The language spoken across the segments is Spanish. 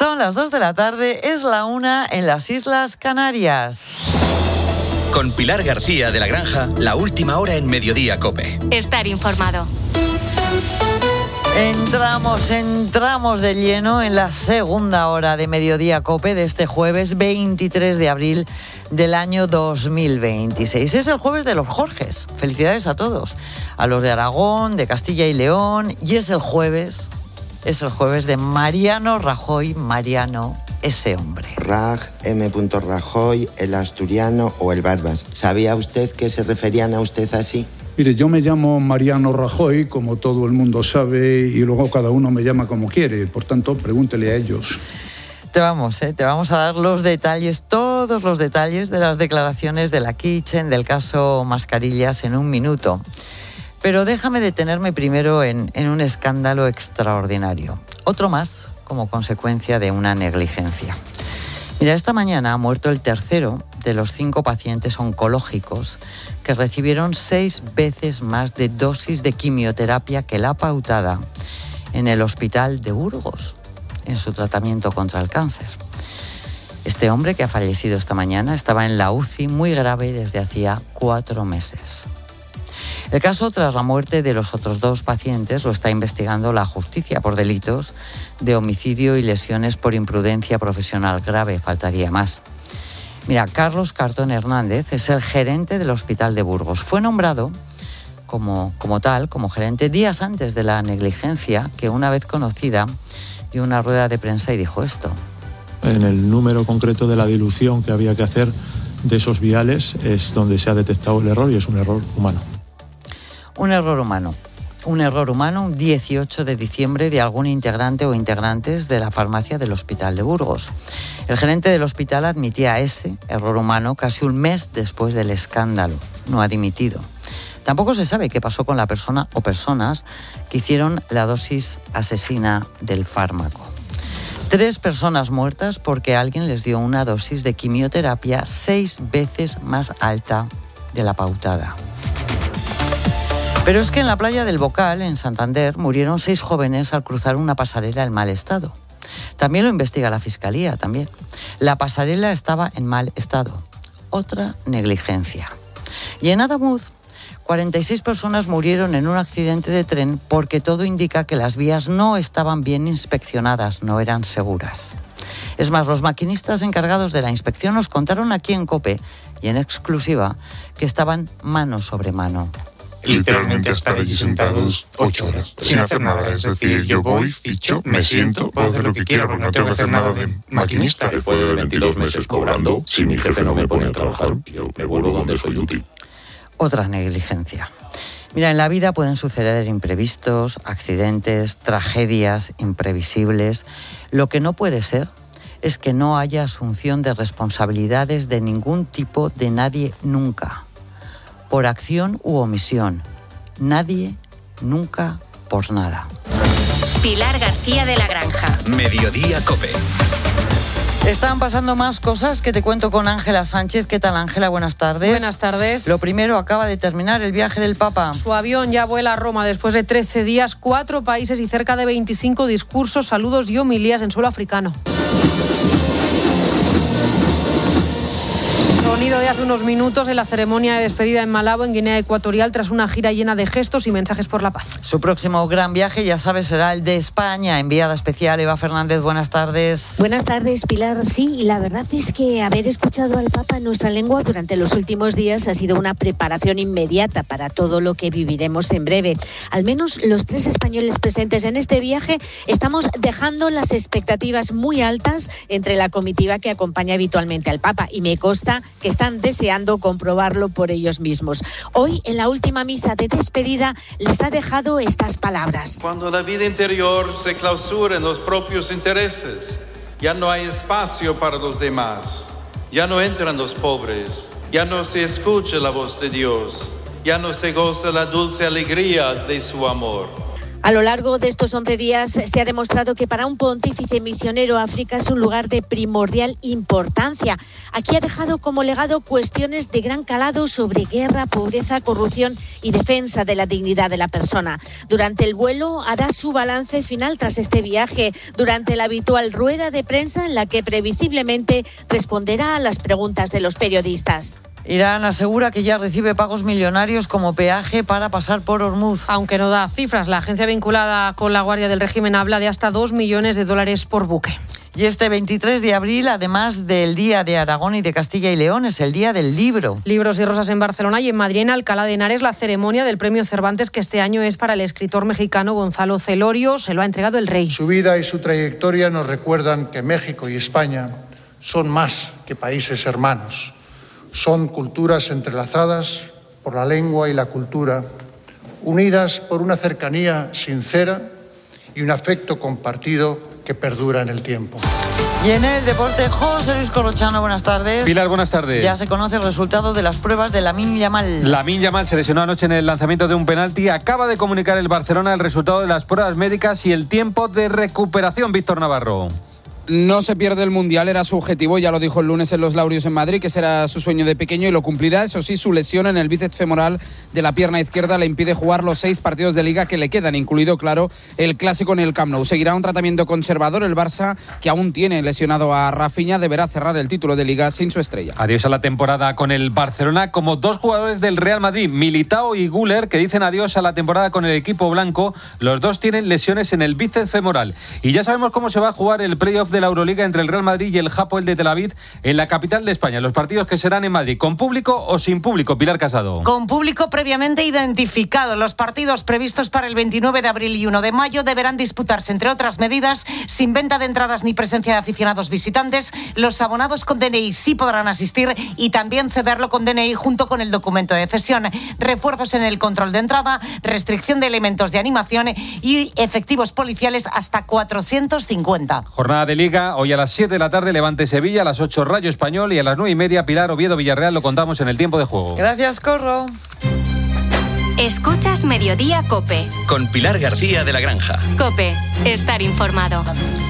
Son las 2 de la tarde, es la 1 en las Islas Canarias. Con Pilar García de la Granja, la última hora en Mediodía COPE. Estar informado. Entramos de lleno en la segunda hora de Mediodía COPE de este jueves 23 de abril del año 2026. Es el jueves de los Jorges. Felicidades a todos. A los de Aragón, de Castilla y León. Y es el jueves de Mariano Rajoy. Mariano, ese hombre. M. Rajoy, el asturiano o el Barbas. ¿Sabía usted que se referían a usted así? Mire, yo me llamo Mariano Rajoy, como todo el mundo sabe, y luego cada uno me llama como quiere. Por tanto, pregúntele a ellos. Te vamos a dar los detalles, todos los detalles de las declaraciones de la Kitchen, del caso Mascarillas en un minuto. Pero déjame detenerme primero en un escándalo extraordinario. Otro más como consecuencia de una negligencia. Mira, esta mañana ha muerto el tercero de los 5 pacientes oncológicos que recibieron 6 veces más de dosis de quimioterapia que la pautada en el hospital de Burgos, en su tratamiento contra el cáncer. Este hombre que ha fallecido esta mañana estaba en la UCI muy grave desde hacía 4 meses. El caso, tras la muerte de los otros 2 pacientes, lo está investigando la justicia por delitos de homicidio y lesiones por imprudencia profesional grave, faltaría más. Mira, Carlos Cartón Hernández es el gerente del Hospital de Burgos. Fue nombrado como gerente días antes de la negligencia, que una vez conocida dio una rueda de prensa y dijo esto. En el número concreto de la dilución que había que hacer de esos viales es donde se ha detectado el error y es un error humano. Un error humano, un 18 de diciembre de algún integrante o integrantes de la farmacia del Hospital de Burgos. El gerente del hospital admitía ese error humano casi un mes después del escándalo. No ha dimitido. Tampoco se sabe qué pasó con la persona o personas que hicieron la dosis asesina del fármaco. 3 personas muertas porque alguien les dio una dosis de quimioterapia 6 veces más alta de la pautada. Pero es que en la playa del Bocal, en Santander, murieron 6 jóvenes al cruzar una pasarela en mal estado. También lo investiga la Fiscalía, también. La pasarela estaba en mal estado. Otra negligencia. Y en Adamuz, 46 personas murieron en un accidente de tren porque todo indica que las vías no estaban bien inspeccionadas, no eran seguras. Es más, los maquinistas encargados de la inspección nos contaron aquí en COPE y en exclusiva que estaban mano sobre mano. Literalmente estar allí sentados 8 horas, sin hacer nada. Es decir, yo voy, ficho, me siento, puedo hacer lo que quiera porque no tengo que hacer nada de maquinista. Después de 22 meses cobrando, si mi jefe no me pone a trabajar, yo me vuelvo donde soy útil. Otra negligencia. Mira, en la vida pueden suceder imprevistos, accidentes, tragedias imprevisibles. Lo que no puede ser es que no haya asunción de responsabilidades de ningún tipo de nadie nunca. Por acción u omisión. Nadie, nunca, por nada. Pilar García de la Granja. Mediodía COPE. Están pasando más cosas que te cuento con Ángela Sánchez. ¿Qué tal, Ángela? Buenas tardes. Buenas tardes. Lo primero, acaba de terminar el viaje del Papa. Su avión ya vuela a Roma después de 13 días, 4 países y cerca de 25 discursos, saludos y homilías en suelo africano. Sonido de hace unos minutos en la ceremonia de despedida en Malabo, en Guinea Ecuatorial, tras una gira llena de gestos y mensajes por la paz. Su próximo gran viaje, ya sabes, será el de España. Enviada especial, Eva Fernández, buenas tardes. Buenas tardes, Pilar. Sí, y la verdad es que haber escuchado al Papa en nuestra lengua durante los últimos días ha sido una preparación inmediata para todo lo que viviremos en breve. Al menos los 3 españoles presentes en este viaje estamos dejando las expectativas muy altas entre la comitiva que acompaña habitualmente al Papa, y me consta que están deseando comprobarlo por ellos mismos. Hoy, en la última misa de despedida, les ha dejado estas palabras. Cuando la vida interior se clausura en los propios intereses, ya no hay espacio para los demás, ya no entran los pobres, ya no se escucha la voz de Dios, ya no se goza la dulce alegría de su amor. A lo largo de estos 11 días se ha demostrado que para un pontífice misionero África es un lugar de primordial importancia. Aquí ha dejado como legado cuestiones de gran calado sobre guerra, pobreza, corrupción y defensa de la dignidad de la persona. Durante el vuelo hará su balance final tras este viaje, durante la habitual rueda de prensa en la que previsiblemente responderá a las preguntas de los periodistas. Irán asegura que ya recibe pagos millonarios como peaje para pasar por Hormuz. Aunque no da cifras, la agencia vinculada con la Guardia del Régimen habla de hasta $2 millones por buque. Y este 23 de abril, además del Día de Aragón y de Castilla y León, es el Día del Libro. Libros y rosas en Barcelona y en Madrid, en Alcalá de Henares, la ceremonia del Premio Cervantes, que este año es para el escritor mexicano Gonzalo Celorio. Se lo ha entregado el rey. Su vida y su trayectoria nos recuerdan que México y España son más que países hermanos. Son culturas entrelazadas por la lengua y la cultura, unidas por una cercanía sincera y un afecto compartido que perdura en el tiempo. Y en el deporte, José Luis Corrochano, buenas tardes. Pilar, buenas tardes. Ya se conoce el resultado de las pruebas de Lamine Yamal. Lamine Yamal se lesionó anoche en el lanzamiento de un penalti. Acaba de comunicar el Barcelona el resultado de las pruebas médicas y el tiempo de recuperación. Víctor Navarro. No se pierde el Mundial, era su objetivo, ya lo dijo el lunes en Los Laureos en Madrid, que será su sueño de pequeño y lo cumplirá. Eso sí, su lesión en el bíceps femoral de la pierna izquierda le impide jugar los 6 partidos de Liga que le quedan, incluido, claro, el clásico en el Camp Nou. Seguirá un tratamiento conservador. El Barça, que aún tiene lesionado a Rafinha, deberá cerrar el título de Liga sin su estrella. Adiós a la temporada con el Barcelona, como 2 jugadores del Real Madrid, Militao y Güler, que dicen adiós a la temporada con el equipo blanco. Los dos tienen lesiones en el bíceps femoral. Y ya sabemos cómo se va a jugar el playoff de la Euroliga entre el Real Madrid y el Hapoel de Tel Aviv en la capital de España. Los partidos que serán en Madrid, ¿con público o sin público? Pilar Casado. Con público previamente identificado. Los partidos previstos para el 29 de abril y 1 de mayo deberán disputarse, entre otras medidas, sin venta de entradas ni presencia de aficionados visitantes. Los abonados con DNI sí podrán asistir y también cederlo con DNI junto con el documento de cesión. Refuerzos en el control de entrada, restricción de elementos de animación y efectivos policiales hasta 450. Jornada de Liga. Hoy a las 7 de la tarde, Levante Sevilla, a las 8 Rayo Español y a las 9:30 Pilar Oviedo Villarreal. Lo contamos en el tiempo de juego. Gracias, Corro. Escuchas Mediodía COPE. Con Pilar García de la Granja. COPE, estar informado.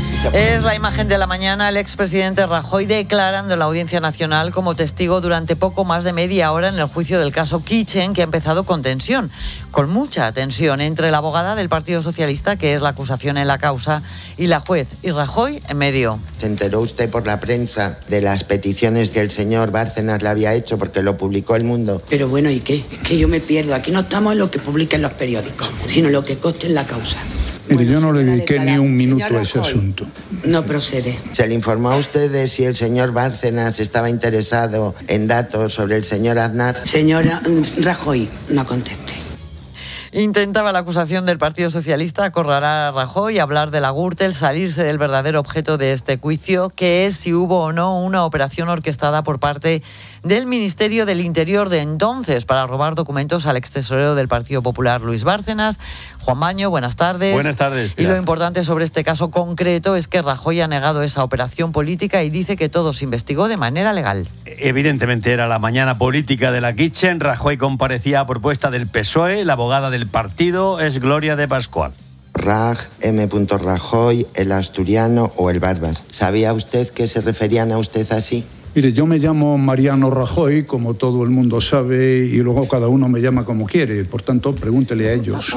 Es la imagen de la mañana, el expresidente Rajoy declarando en la Audiencia Nacional como testigo durante poco más de media hora en el juicio del caso Kitchen, que ha empezado con tensión, con mucha tensión entre la abogada del Partido Socialista, que es la acusación en la causa, y la juez, y Rajoy en medio. ¿Se enteró usted por la prensa de las peticiones que el señor Bárcenas le había hecho porque lo publicó El Mundo? Pero bueno, ¿y qué? Es que yo me pierdo. Aquí no estamos en lo que publiquen los periódicos, sino en lo que conste en la causa. Mire, yo no le dediqué ni un minuto a ese asunto. No procede. ¿Se le informó a usted de si el señor Bárcenas estaba interesado en datos sobre el señor Aznar? Señora Rajoy, no conteste. Intentaba la acusación del Partido Socialista acorralar a Rajoy, hablar de la Gürtel, salirse del verdadero objeto de este juicio, que es si hubo o no una operación orquestada por parte del Ministerio del Interior de entonces para robar documentos al extesorero del Partido Popular, Luis Bárcenas. Juan Baño, buenas tardes. Buenas tardes, Pilar. Y lo importante sobre este caso concreto es que Rajoy ha negado esa operación política y dice que todo se investigó de manera legal. Evidentemente era la mañana política de la Kitchen. Rajoy comparecía a propuesta del PSOE. La abogada del partido es Gloria de Pascual. Raj, M. Rajoy, el asturiano o el Barbas. ¿Sabía usted que se referían a usted así? Mire, yo me llamo Mariano Rajoy, como todo el mundo sabe, y luego cada uno me llama como quiere. Por tanto, pregúntele a ellos.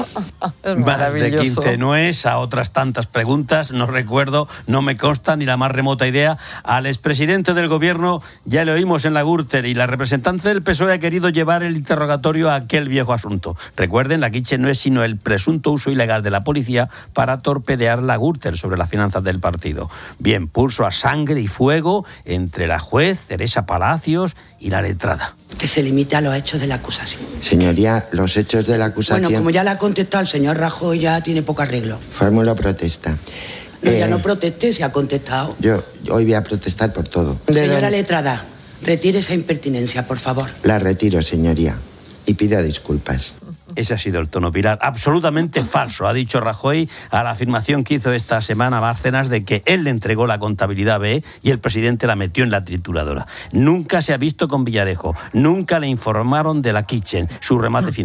Más de 15 nues, a otras tantas preguntas, no recuerdo, no me consta ni la más remota idea. Al expresidente del gobierno ya le oímos en la Gürtel y la representante del PSOE ha querido llevar el interrogatorio a aquel viejo asunto. Recuerden, la Kitchen no es sino el presunto uso ilegal de la policía para torpedear la Gürtel sobre las finanzas del partido. Bien, pulso a sangre y fuego entre la juez Teresa Palacios y la letrada. Que se limite a los hechos de la acusación. Señoría, los hechos de la acusación... Bueno, como ya le ha contestado el señor Rajoy, ya tiene poco arreglo. Formulo protesta. No, ya no proteste, se ha contestado. Yo hoy voy a protestar por todo. Señora letrada, retire esa impertinencia, por favor. La retiro, señoría, y pido disculpas. Ese ha sido el tono, Pilar. Absolutamente falso, ha dicho Rajoy a la afirmación que hizo esta semana Bárcenas de que él le entregó la contabilidad a BE y el presidente la metió en la trituradora. Nunca se ha visto con Villarejo, nunca le informaron de la Kitchen, su remate final.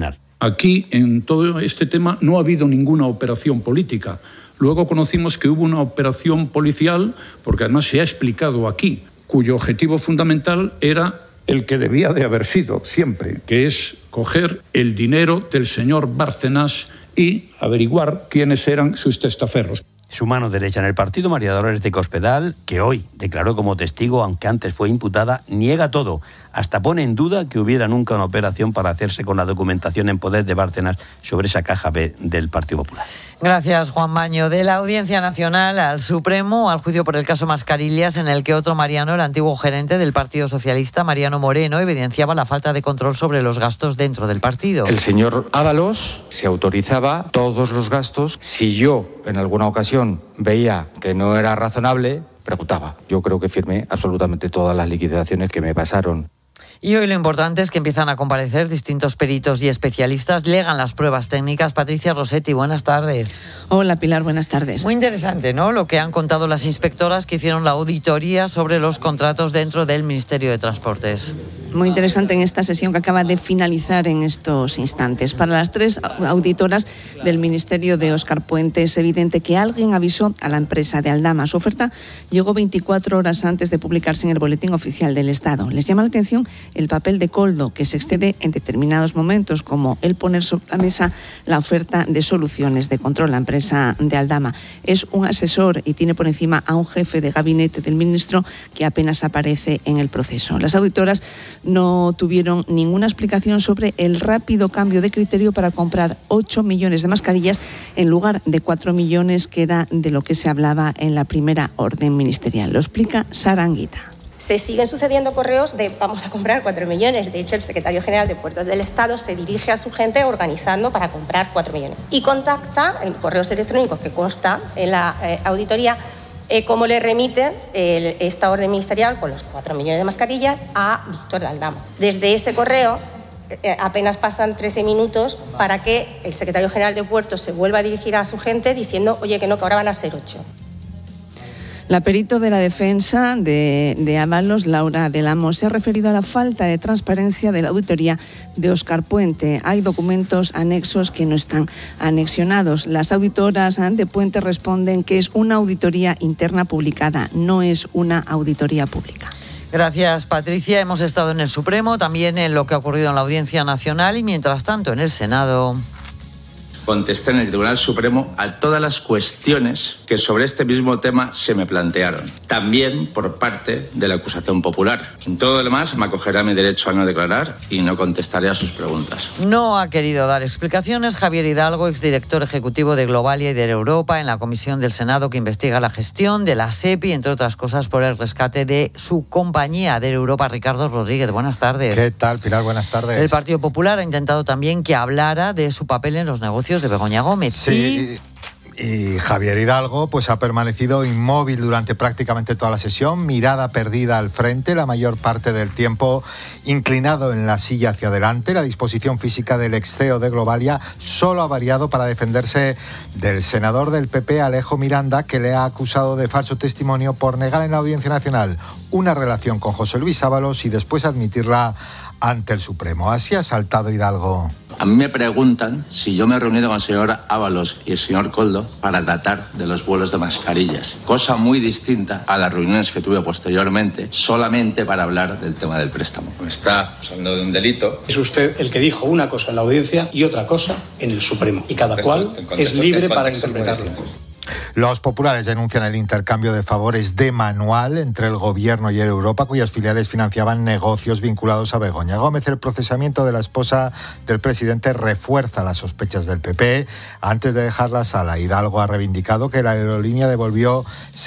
Aquí, en todo este tema, no ha habido ninguna operación política. Luego conocimos que hubo una operación policial, porque además se ha explicado aquí, cuyo objetivo fundamental era el que debía de haber sido siempre, que es coger el dinero del señor Bárcenas y averiguar quiénes eran sus testaferros. Su mano derecha en el partido, María Dolores de Cospedal, que hoy declaró como testigo, aunque antes fue imputada, niega todo. Hasta pone en duda que hubiera nunca una operación para hacerse con la documentación en poder de Bárcenas sobre esa caja B del Partido Popular. Gracias, Juan Baño. De la Audiencia Nacional al Supremo, al juicio por el caso Mascarillas, en el que otro Mariano, el antiguo gerente del Partido Socialista, Mariano Moreno, evidenciaba la falta de control sobre los gastos dentro del partido. El señor Ábalos se autorizaba todos los gastos. Si yo, en alguna ocasión, veía que no era razonable, preguntaba. Yo creo que firmé absolutamente todas las liquidaciones que me pasaron. Y hoy lo importante es que empiezan a comparecer distintos peritos y especialistas, llegan las pruebas técnicas. Patricia Rossetti, buenas tardes. Hola Pilar, buenas tardes. Muy interesante, ¿no?, lo que han contado las inspectoras que hicieron la auditoría sobre los contratos dentro del Ministerio de Transportes. Muy interesante en esta sesión que acaba de finalizar en estos instantes. Para las tres auditoras del Ministerio de Óscar Puente es evidente que alguien avisó a la empresa de Aldama. Su oferta llegó 24 horas antes de publicarse en el Boletín Oficial del Estado. Les llama la atención el papel de Koldo, que se excede en determinados momentos, como el poner sobre la mesa la oferta de soluciones de control. La empresa de Aldama es un asesor y tiene por encima a un jefe de gabinete del ministro que apenas aparece en el proceso. Las auditoras no tuvieron ninguna explicación sobre el rápido cambio de criterio para comprar 8 millones de mascarillas en lugar de 4 millones, que era de lo que se hablaba en la primera orden ministerial. Lo explica Sara Anguita. Se siguen sucediendo correos de vamos a comprar 4 millones. De hecho, el secretario general de Puertos del Estado se dirige a su gente organizando para comprar 4 millones. Y contacta en correos electrónicos que consta en la auditoría cómo le remiten esta orden ministerial con los 4 millones de mascarillas a Víctor de Aldama. Desde ese correo apenas pasan 13 minutos para que el secretario general de Puertos se vuelva a dirigir a su gente diciendo, oye, que no, que ahora van a ser 8. La perito de la defensa de Ábalos, Laura del Amo, se ha referido a la falta de transparencia de la auditoría de Óscar Puente. Hay documentos anexos que no están anexionados. Las auditoras de Puente responden que es una auditoría interna publicada, no es una auditoría pública. Gracias, Patricia. Hemos estado en el Supremo, también en lo que ha ocurrido en la Audiencia Nacional y, mientras tanto, en el Senado. Contesté en el Tribunal Supremo a todas las cuestiones que sobre este mismo tema se me plantearon, también por parte de la acusación popular. En todo lo demás me acogeré a mi derecho a no declarar y no contestaré a sus preguntas. No ha querido dar explicaciones Javier Hidalgo, exdirector ejecutivo de Globalia y de Europa, en la comisión del Senado que investiga la gestión de la SEPI, entre otras cosas por el rescate de su compañía de Europa. Ricardo Rodríguez, buenas tardes. ¿Qué tal, Pilar? Buenas tardes. El Partido Popular ha intentado también que hablara de su papel en los negocios de Begoña Gómez. Sí. Y Javier Hidalgo pues ha permanecido inmóvil durante prácticamente toda la sesión, mirada perdida al frente, la mayor parte del tiempo inclinado en la silla hacia adelante. La disposición física del ex CEO de Globalia solo ha variado para defenderse del senador del PP, Alejo Miranda, que le ha acusado de falso testimonio por negar en la Audiencia Nacional una relación con José Luis Ábalos y después admitirla ante el Supremo. Así ha saltado Hidalgo. A mí me preguntan si yo me he reunido con el señor Ábalos y el señor Koldo para tratar de los vuelos de mascarillas, cosa muy distinta a las reuniones que tuve posteriormente, solamente para hablar del tema del préstamo. Me está acusando de un delito. Es usted el que dijo una cosa en la audiencia y otra cosa en el Supremo, y cada cual es libre para interpretarlo. Los populares denuncian el intercambio de favores de manual entre el Gobierno y Europa, cuyas filiales financiaban negocios vinculados a Begoña Gómez. El procesamiento de la esposa del presidente refuerza las sospechas del PP. Antes de dejar la sala, Hidalgo ha reivindicado que la aerolínea devolvió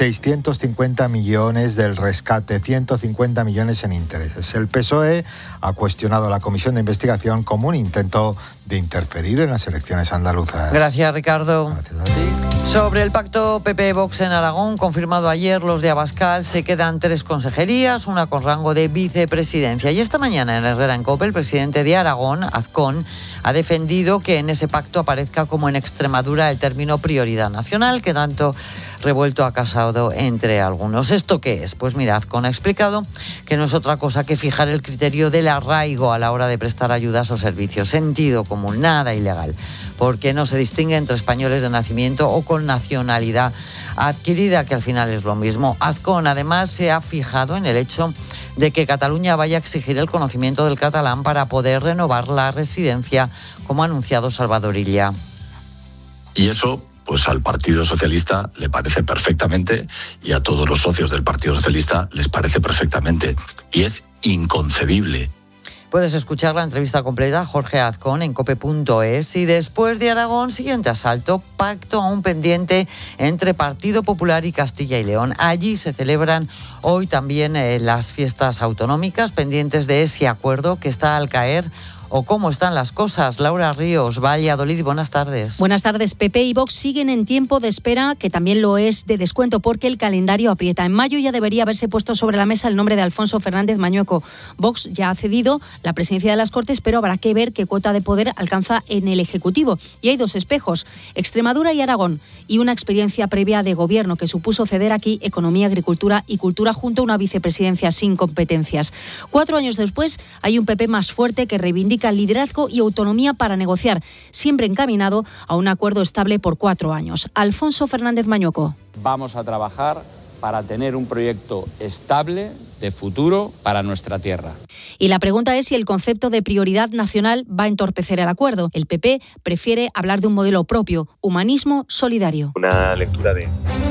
650 millones del rescate, 150 millones en intereses. El PSOE ha cuestionado la comisión de investigación como un intento de interferir en las elecciones andaluzas. Gracias, Ricardo. Gracias a ti. Sobre el pacto PP-Vox en Aragón, confirmado ayer, los de Abascal, se quedan 3 consejerías, una con rango de vicepresidencia. Y esta mañana en Herrera en COPE, el presidente de Aragón, Azcón, ha defendido que en ese pacto aparezca como en Extremadura el término prioridad nacional, que tanto revuelto ha causado entre algunos. ¿Esto qué es? Pues mira, Azcón ha explicado que no es otra cosa que fijar el criterio del arraigo a la hora de prestar ayudas o servicios. Sentido común, nada ilegal, porque no se distingue entre españoles de nacimiento o con nacionalidad adquirida, que al final es lo mismo. Azcón además se ha fijado en el hecho de que Cataluña vaya a exigir el conocimiento del catalán para poder renovar la residencia, como ha anunciado Salvador Illa. Y eso, pues al Partido Socialista le parece perfectamente, y a todos los socios del Partido Socialista les parece perfectamente. Y es inconcebible. Puedes escuchar la entrevista completa a Jorge Azcón en cope.es. Y después de Aragón, siguiente asalto, pacto aún pendiente entre Partido Popular y Castilla y León. Allí se celebran hoy también las fiestas autonómicas, pendientes de ese acuerdo que está al caer. ¿O cómo están las cosas? Laura Ríos, Valladolid, buenas tardes. Buenas tardes. PP y Vox siguen en tiempo de espera, que también lo es de descuento, porque el calendario aprieta. En mayo ya debería haberse puesto sobre la mesa el nombre de Alfonso Fernández Mañueco. Vox ya ha cedido la presidencia de las Cortes, pero habrá que ver qué cuota de poder alcanza en el Ejecutivo. Y hay dos espejos, Extremadura y Aragón, y una experiencia previa de gobierno que supuso ceder aquí economía, agricultura y cultura junto a una vicepresidencia sin competencias. 4 años después hay un PP más fuerte que reivindica liderazgo y autonomía para negociar, siempre encaminado a un acuerdo estable por 4 años. Alfonso Fernández Mañueco. Vamos a trabajar para tener un proyecto estable de futuro para nuestra tierra. Y la pregunta es si el concepto de prioridad nacional va a entorpecer el acuerdo. El PP prefiere hablar de un modelo propio, humanismo solidario. Una lectura de...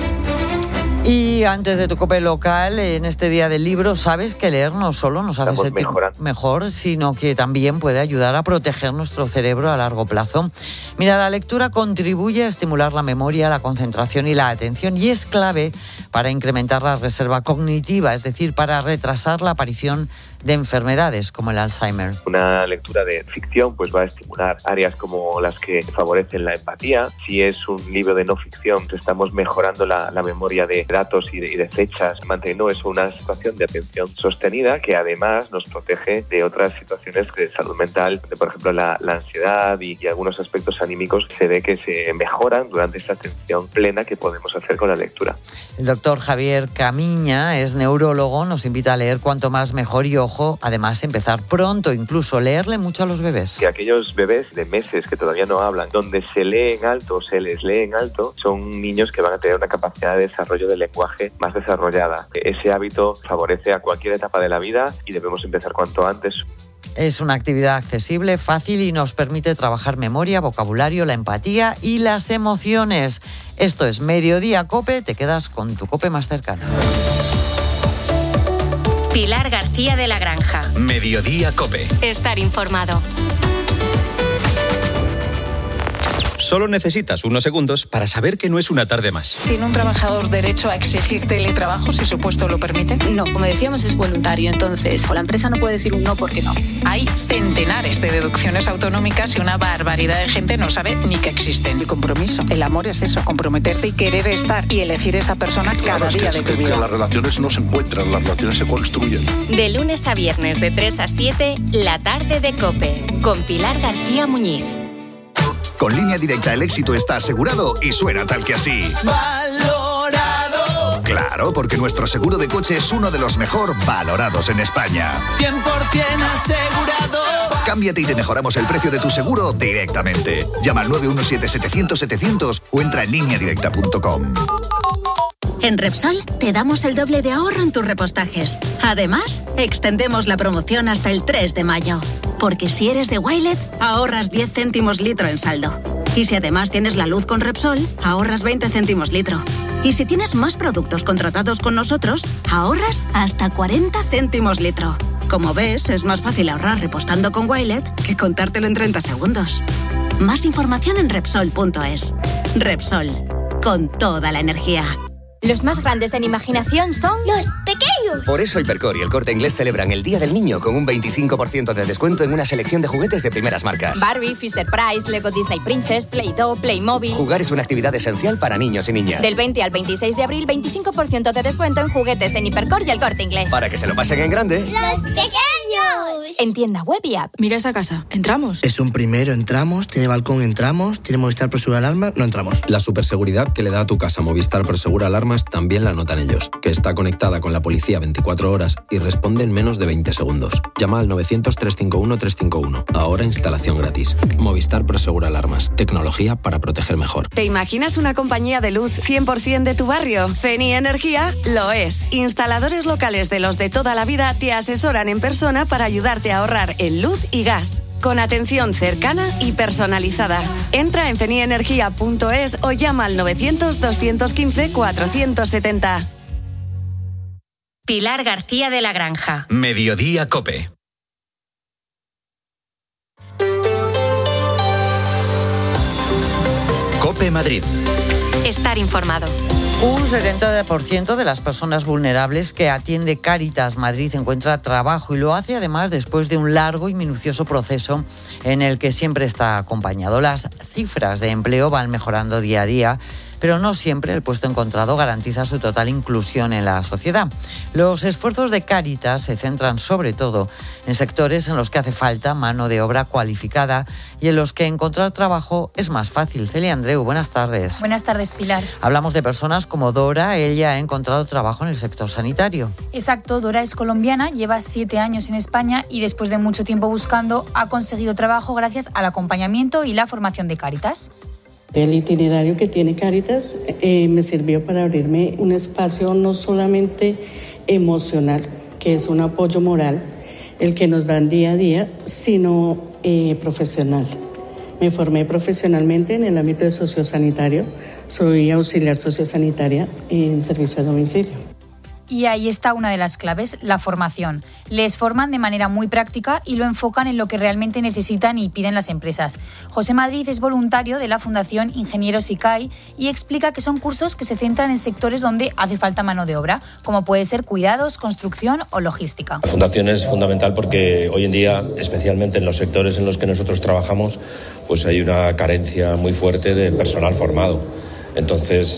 Y antes de tu COPE local, en este día del libro, sabes que leer no solo nos hace sentir mejor, sino que también puede ayudar a proteger nuestro cerebro a largo plazo. Mira, la lectura contribuye a estimular la memoria, la concentración y la atención, y es clave para incrementar la reserva cognitiva, es decir, para retrasar la aparición de enfermedades como el Alzheimer. Una lectura de ficción pues va a estimular áreas como las que favorecen la empatía. Si es un libro de no ficción, estamos mejorando la memoria de datos y de fechas, manteniendo eso una situación de atención sostenida que además nos protege de otras situaciones de salud mental, de, por ejemplo la ansiedad y algunos aspectos anímicos se ve que se mejoran durante esta atención plena que podemos hacer con la lectura. El doctor Javier Camiña es neurólogo, nos invita a leer cuanto más mejor y ojo, además empezar pronto, incluso leerle mucho a los bebés. Que aquellos bebés de meses que todavía no hablan, donde se lee en alto, se les lee en alto, son niños que van a tener una capacidad de desarrollo del lenguaje más desarrollada. Ese hábito favorece a cualquier etapa de la vida y debemos empezar cuanto antes. Es una actividad accesible, fácil y nos permite trabajar memoria, vocabulario, la empatía y las emociones. Esto es Mediodía COPE, te quedas con tu COPE más cercana. Pilar García de la Granja. Mediodía COPE. Estar informado. Solo necesitas unos segundos para saber que no es una tarde más. ¿Tiene un trabajador derecho a exigir teletrabajo si su puesto lo permite? No, como decíamos, es voluntario, entonces la empresa no puede decir un no porque no. Hay centenares de deducciones autonómicas y una barbaridad de gente no sabe ni que existen. El compromiso, el amor es eso, comprometerte y querer estar y elegir esa persona cada día de tu vida. Las relaciones no se encuentran, las relaciones se construyen. De lunes a viernes de 3 a 7, la tarde de COPE, con Pilar García Muñiz. Con Línea Directa el éxito está asegurado y suena tal que así. ¡Valorado! Claro, porque nuestro seguro de coche es uno de los mejor valorados en España. 100% asegurado. Cámbiate y te mejoramos el precio de tu seguro directamente. Llama al 917-700-700 o entra en lineadirecta.com. En Repsol te damos el doble de ahorro en tus repostajes. Además, extendemos la promoción hasta el 3 de mayo. Porque si eres de Wilet, ahorras 10 céntimos litro en saldo. Y si además tienes la luz con Repsol, ahorras 20 céntimos litro. Y si tienes más productos contratados con nosotros, ahorras hasta 40 céntimos litro. Como ves, es más fácil ahorrar repostando con Wilet que contártelo en 30 segundos. Más información en Repsol.es. Repsol, con toda la energía. Los más grandes en imaginación son los pequeños. Por eso Hipercor y el Corte Inglés celebran el Día del Niño con un 25% de descuento en una selección de juguetes de primeras marcas. Barbie, Fisher-Price, Lego Disney Princess, Play-Doh, Playmobil. Jugar es una actividad esencial para niños y niñas. Del 20 al 26 de abril, 25% de descuento en juguetes en Hipercor y el Corte Inglés. Para que se lo pasen en grande. ¡Los pequeños! En tienda web y app. Mira esa casa. ¿Entramos? Es un primero, entramos. Tiene balcón, entramos. Tiene Movistar Prosegur Alarmas, no entramos. La superseguridad que le da a tu casa Movistar Prosegur Alarmas también la notan ellos, que está conectada con la policía 24 horas y responde en menos de 20 segundos. Llama al 900-351-351. Ahora instalación gratis. Movistar Prosegur Alarmas. Tecnología para proteger mejor. ¿Te imaginas una compañía de luz 100% de tu barrio? Feni Energía lo es. Instaladores locales de los de toda la vida te asesoran en persona para ayudarte a ahorrar en luz y gas. Con atención cercana y personalizada. Entra en fenienergia.es o llama al 900-215-470. Pilar García de la Granja. Mediodía COPE. COPE Madrid. Estar informado. Un 70% de las personas vulnerables que atiende Cáritas Madrid encuentra trabajo y lo hace además después de un largo y minucioso proceso en el que siempre está acompañado. Las cifras de empleo van mejorando día a día, pero no siempre el puesto encontrado garantiza su total inclusión en la sociedad. Los esfuerzos de Cáritas se centran sobre todo en sectores en los que hace falta mano de obra cualificada y en los que encontrar trabajo es más fácil. Celia Andreu, buenas tardes. Buenas tardes, Pilar. Hablamos de personas como Dora. Ella ha encontrado trabajo en el sector sanitario. Exacto, Dora es colombiana, lleva 7 años en España y después de mucho tiempo buscando ha conseguido trabajo gracias al acompañamiento y la formación de Cáritas. El itinerario que tiene Cáritas me sirvió para abrirme un espacio no solamente emocional, que es un apoyo moral, el que nos dan día a día, sino profesional. Me formé profesionalmente en el ámbito de sociosanitario, soy auxiliar sociosanitaria en servicio de domicilio. Y ahí está una de las claves, la formación. Les forman de manera muy práctica y lo enfocan en lo que realmente necesitan y piden las empresas. José Madrid es voluntario de la Fundación Ingenieros ICAI y explica que son cursos que se centran en sectores donde hace falta mano de obra, como puede ser cuidados, construcción o logística. La Fundación es fundamental porque hoy en día, especialmente en los sectores en los que nosotros trabajamos, pues hay una carencia muy fuerte de personal formado. Entonces,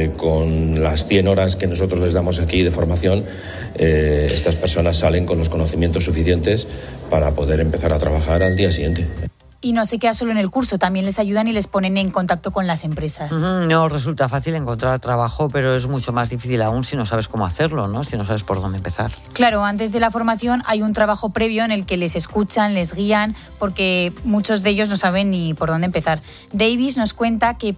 con las 100 horas que nosotros les damos aquí de formación, estas personas salen con los conocimientos suficientes para poder empezar a trabajar al día siguiente. Y no se queda solo en el curso, también les ayudan y les ponen en contacto con las empresas. No resulta fácil encontrar trabajo, pero es mucho más difícil aún si no sabes cómo hacerlo, ¿no? Si no sabes por dónde empezar. Claro, antes de la formación hay un trabajo previo en el que les escuchan, les guían, porque muchos de ellos no saben ni por dónde empezar. Davis nos cuenta que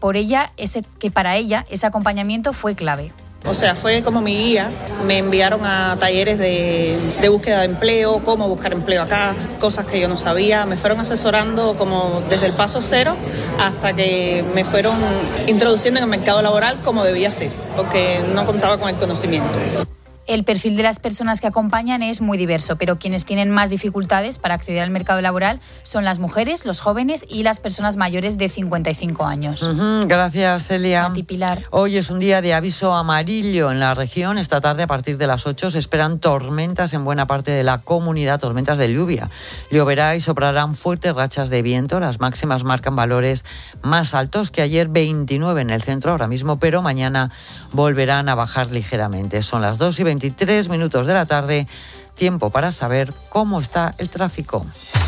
para ella ese acompañamiento fue clave. O sea, fue como mi guía. Me enviaron a talleres de búsqueda de empleo, cómo buscar empleo acá, cosas que yo no sabía. Me fueron asesorando como desde el paso cero hasta que me fueron introduciendo en el mercado laboral como debía ser, porque no contaba con el conocimiento. El perfil de las personas que acompañan es muy diverso, pero quienes tienen más dificultades para acceder al mercado laboral son las mujeres, los jóvenes y las personas mayores de 55 años. Gracias, Celia. A ti, Pilar. Hoy es un día de aviso amarillo en la región. Esta tarde, a partir de las 8, se esperan tormentas en buena parte de la comunidad, tormentas de lluvia. Lloverá y soprarán fuertes rachas de viento. Las máximas marcan valores más altos que ayer, 29 en el centro ahora mismo, pero mañana volverán a bajar ligeramente. Son las 2:23 de la tarde, tiempo para saber cómo está el tráfico.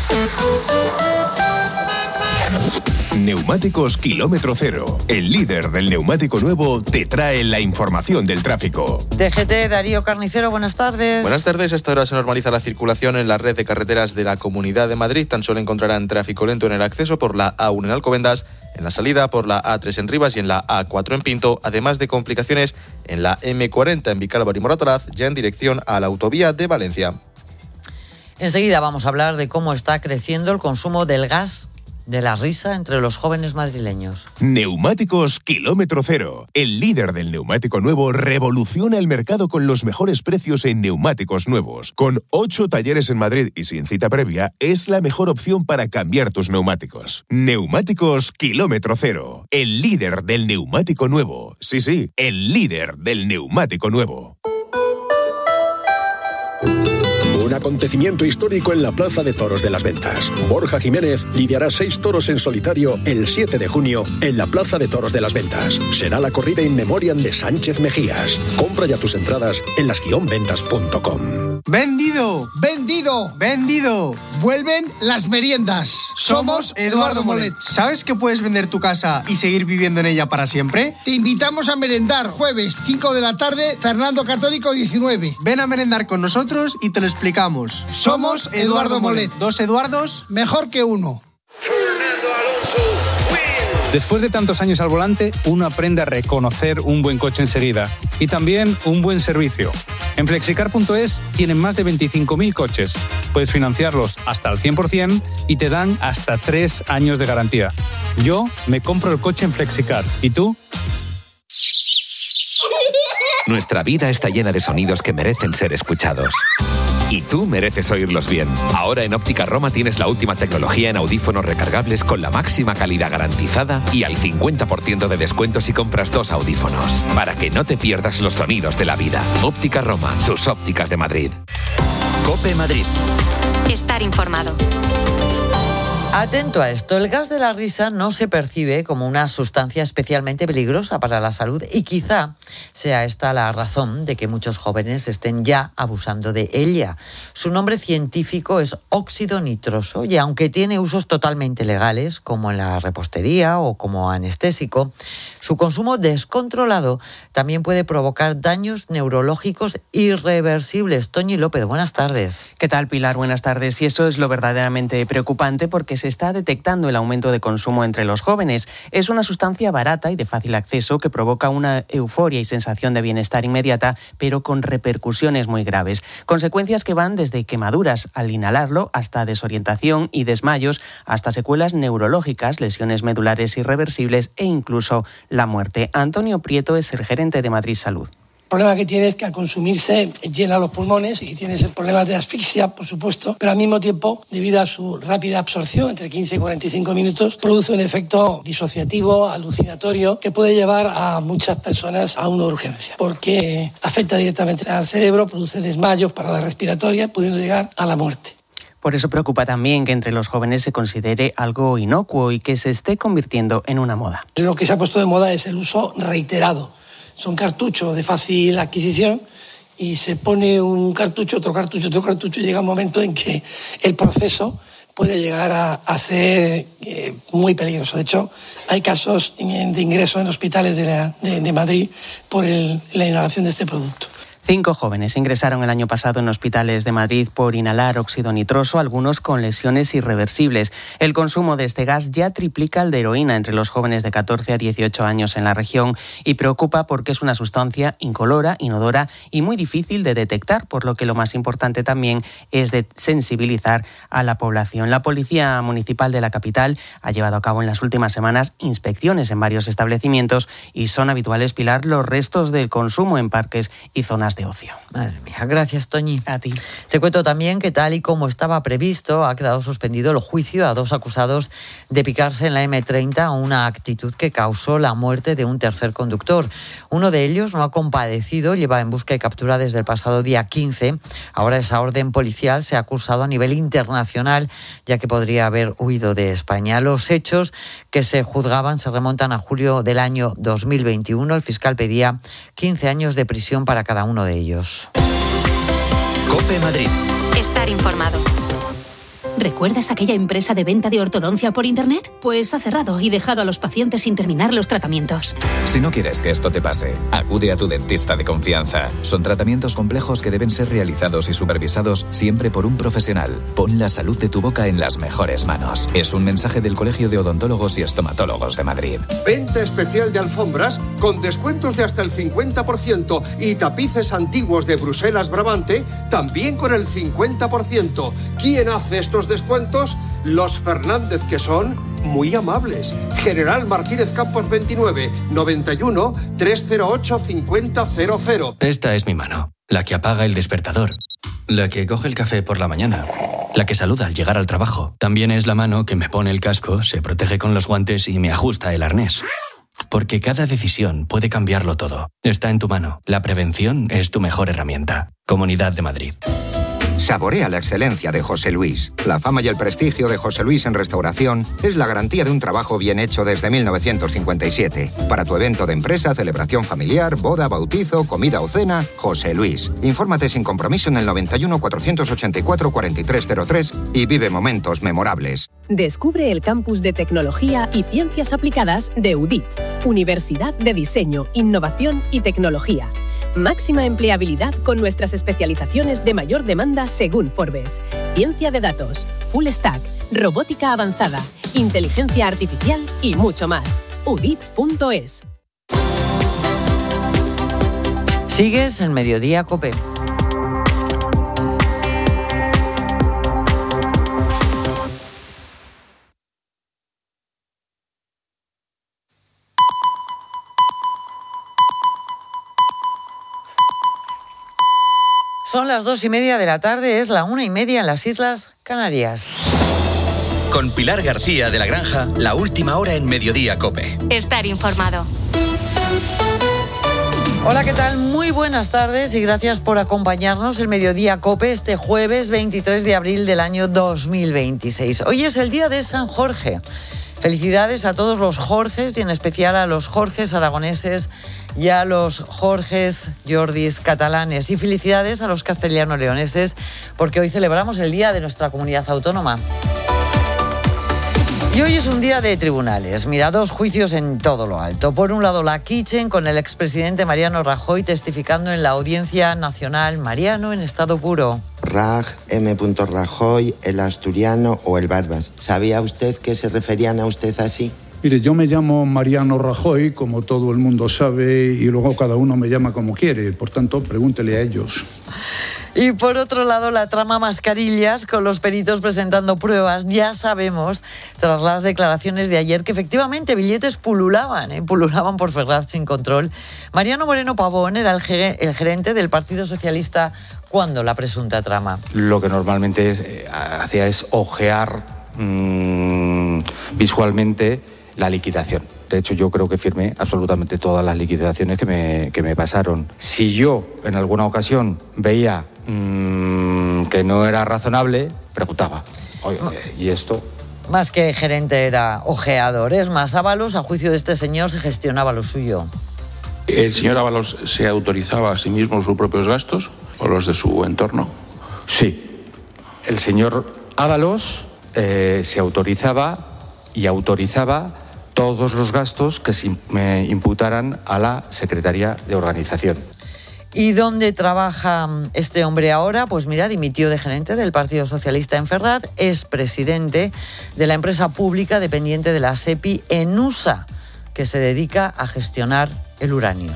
Neumáticos Kilómetro Cero, el líder del neumático nuevo, te trae la información del tráfico. DGT, Darío Carnicero, buenas tardes. Buenas tardes, a esta hora se normaliza la circulación en la red de carreteras de la Comunidad de Madrid. Tan solo encontrarán tráfico lento en el acceso por la A1 en Alcobendas, en la salida por la A3 en Rivas y en la A4 en Pinto, además de complicaciones en la M40 en Vicálvaro y Moratalaz, ya en dirección a la autovía de Valencia. Enseguida vamos a hablar de cómo está creciendo el consumo del gas de la risa entre los jóvenes madrileños. Neumáticos Kilómetro Cero. El líder del neumático nuevo revoluciona el mercado con los mejores precios en neumáticos nuevos. Con 8 talleres en Madrid y sin cita previa, es la mejor opción para cambiar tus neumáticos. Neumáticos Kilómetro Cero. El líder del neumático nuevo. Sí, el líder del neumático nuevo. Un acontecimiento histórico en la Plaza de Toros de las Ventas. Borja Jiménez lidiará 6 toros en solitario el 7 de junio en la Plaza de Toros de las Ventas. Será la corrida in memoriam de Sánchez Mejías. Compra ya tus entradas en las-ventas.com. ¡Vendido! ¡Vendido! ¡Vendido! Vuelven las meriendas. Somos Eduardo Molet. ¿Sabes que puedes vender tu casa y seguir viviendo en ella para siempre? Te invitamos a merendar jueves 5 de la tarde, Fernando Católico 19. Ven a merendar con nosotros y te lo explicamos. Somos Eduardo Molet. 2 Eduardos, mejor que uno. Después de tantos años al volante, uno aprende a reconocer un buen coche enseguida y también un buen servicio. En Flexicar.es tienen más de 25.000 coches. Puedes financiarlos hasta el 100% y te dan hasta 3 años de garantía. Yo me compro el coche en Flexicar. ¿Y tú? Nuestra vida está llena de sonidos que merecen ser escuchados. Y tú mereces oírlos bien. Ahora en Óptica Roma tienes la última tecnología en audífonos recargables con la máxima calidad garantizada y al 50% de descuento si compras 2 audífonos. Para que no te pierdas los sonidos de la vida. Óptica Roma, tus ópticas de Madrid. COPE Madrid. Estar informado. Atento a esto, el gas de la risa no se percibe como una sustancia especialmente peligrosa para la salud y quizá sea esta la razón de que muchos jóvenes estén ya abusando de ella. Su nombre científico es óxido nitroso y aunque tiene usos totalmente legales, como en la repostería o como anestésico, su consumo descontrolado también puede provocar daños neurológicos irreversibles. Toñi López, buenas tardes. ¿Qué tal, Pilar? Buenas tardes. Y eso es lo verdaderamente preocupante porque se está detectando el aumento de consumo entre los jóvenes. Es una sustancia barata y de fácil acceso que provoca una euforia y sensación de bienestar inmediata, pero con repercusiones muy graves. Consecuencias que van desde quemaduras al inhalarlo hasta desorientación y desmayos, hasta secuelas neurológicas, lesiones medulares irreversibles e incluso la muerte. Antonio Prieto es el gerente de Madrid Salud. El problema que tiene es que al consumirse llena los pulmones y tienes problemas de asfixia, por supuesto, pero al mismo tiempo, debido a su rápida absorción, entre 15 y 45 minutos, produce un efecto disociativo, alucinatorio, que puede llevar a muchas personas a una urgencia, porque afecta directamente al cerebro, produce desmayos, paradas respiratorias, pudiendo llegar a la muerte. Por eso preocupa también que entre los jóvenes se considere algo inocuo y que se esté convirtiendo en una moda. Lo que se ha puesto de moda es el uso reiterado. Son cartuchos de fácil adquisición y se pone un cartucho, otro cartucho, y llega un momento en que el proceso puede llegar a ser muy peligroso. De hecho, hay casos de ingreso en hospitales de Madrid por la inhalación de este producto. 5 jóvenes ingresaron el año pasado en hospitales de Madrid por inhalar óxido nitroso, algunos con lesiones irreversibles. El consumo de este gas ya triplica el de heroína entre los jóvenes de 14 a 18 años en la región y preocupa porque es una sustancia incolora, inodora y muy difícil de detectar, por lo que lo más importante también es de sensibilizar a la población. La Policía Municipal de la capital ha llevado a cabo en las últimas semanas inspecciones en varios establecimientos y son habituales, Pilar, los restos del consumo en parques y zonas de ocio. Madre mía, gracias, Toñi. A ti. Te cuento también que tal y como estaba previsto, ha quedado suspendido el juicio a 2 acusados de picarse en la M30, una actitud que causó la muerte de un tercer conductor. Uno de ellos no ha compadecido, lleva en busca y captura desde el pasado día 15. Ahora esa orden policial se ha acusado a nivel internacional, ya que podría haber huido de España. Los hechos que se juzgaban se remontan a julio del año 2021. El fiscal pedía 15 años de prisión para cada uno de ellos. COPE Madrid. Estar informado. ¿Recuerdas aquella empresa de venta de ortodoncia por Internet? Pues ha cerrado y dejado a los pacientes sin terminar los tratamientos. Si no quieres que esto te pase, acude a tu dentista de confianza. Son tratamientos complejos que deben ser realizados y supervisados siempre por un profesional. Pon la salud de tu boca en las mejores manos. Es un mensaje del Colegio de Odontólogos y Estomatólogos de Madrid. Venta especial de alfombras con descuentos de hasta el 50% y tapices antiguos de Bruselas Brabante también con el 50%. ¿Quién hace estos los descuentos, los Fernández, que son muy amables. General Martínez Campos 29, 91 308 5000. Esta es mi mano, la que apaga el despertador, la que coge el café por la mañana, la que saluda al llegar al trabajo. También es la mano que me pone el casco, se protege con los guantes y me ajusta el arnés. Porque cada decisión puede cambiarlo todo. Está en tu mano. La prevención es tu mejor herramienta. Comunidad de Madrid. Saborea la excelencia de José Luis. La fama y el prestigio de José Luis en restauración es la garantía de un trabajo bien hecho desde 1957. Para tu evento de empresa, celebración familiar, boda, bautizo, comida o cena, José Luis. Infórmate sin compromiso en el 91 484 4303 y vive momentos memorables. Descubre el campus de tecnología y ciencias aplicadas de UDIT, Universidad de Diseño, Innovación y Tecnología. Máxima empleabilidad con nuestras especializaciones de mayor demanda según Forbes. Ciencia de datos, full stack, robótica avanzada, inteligencia artificial y mucho más. udit.es. Sigues en Mediodía COPE. Son las 2:30 de la tarde, es la 1:30 en las Islas Canarias. Con Pilar García de la Granja, la última hora en Mediodía COPE. Estar informado. Hola, ¿qué tal? Muy buenas tardes y gracias por acompañarnos en Mediodía COPE este jueves 23 de abril del año 2026. Hoy es el día de San Jorge. Felicidades a todos los Jorges y en especial a los Jorges aragoneses y a los Jorges Jordis catalanes. Y felicidades a los castellano-leoneses porque hoy celebramos el día de nuestra comunidad autónoma. Y hoy es un día de tribunales. Mira, 2 juicios en todo lo alto. Por un lado, la Kitchen con el expresidente Mariano Rajoy testificando en la Audiencia Nacional. Mariano en estado puro. Raj, M. Rajoy, el asturiano o el Barbas. ¿Sabía usted que se referían a usted así? Mire, yo me llamo Mariano Rajoy, como todo el mundo sabe, y luego cada uno me llama como quiere. Por tanto, pregúntele a ellos. Y por otro lado, la trama mascarillas, con los peritos presentando pruebas. Ya sabemos, tras las declaraciones de ayer, que efectivamente billetes pululaban por Ferraz sin control. Mariano Moreno Pavón era el gerente del Partido Socialista cuando la presunta trama. Lo que normalmente hacía es ojear visualmente la liquidación. De hecho, yo creo que firmé absolutamente todas las liquidaciones que me pasaron. Si yo en alguna ocasión veía que no era razonable, preguntaba, oye, ¿y esto? Más que gerente era ojeador. Es más, Ábalos, a juicio de este señor, se gestionaba lo suyo. ¿El señor Ábalos se autorizaba a sí mismo sus propios gastos o los de su entorno? Sí. El señor Ábalos se autorizaba y autorizaba todos los gastos que se imputaran a la Secretaría de Organización. ¿Y dónde trabaja este hombre ahora? Pues mira, dimitió de gerente del Partido Socialista en Ferraz, es presidente de la empresa pública dependiente de la SEPI Enusa, que se dedica a gestionar el uranio.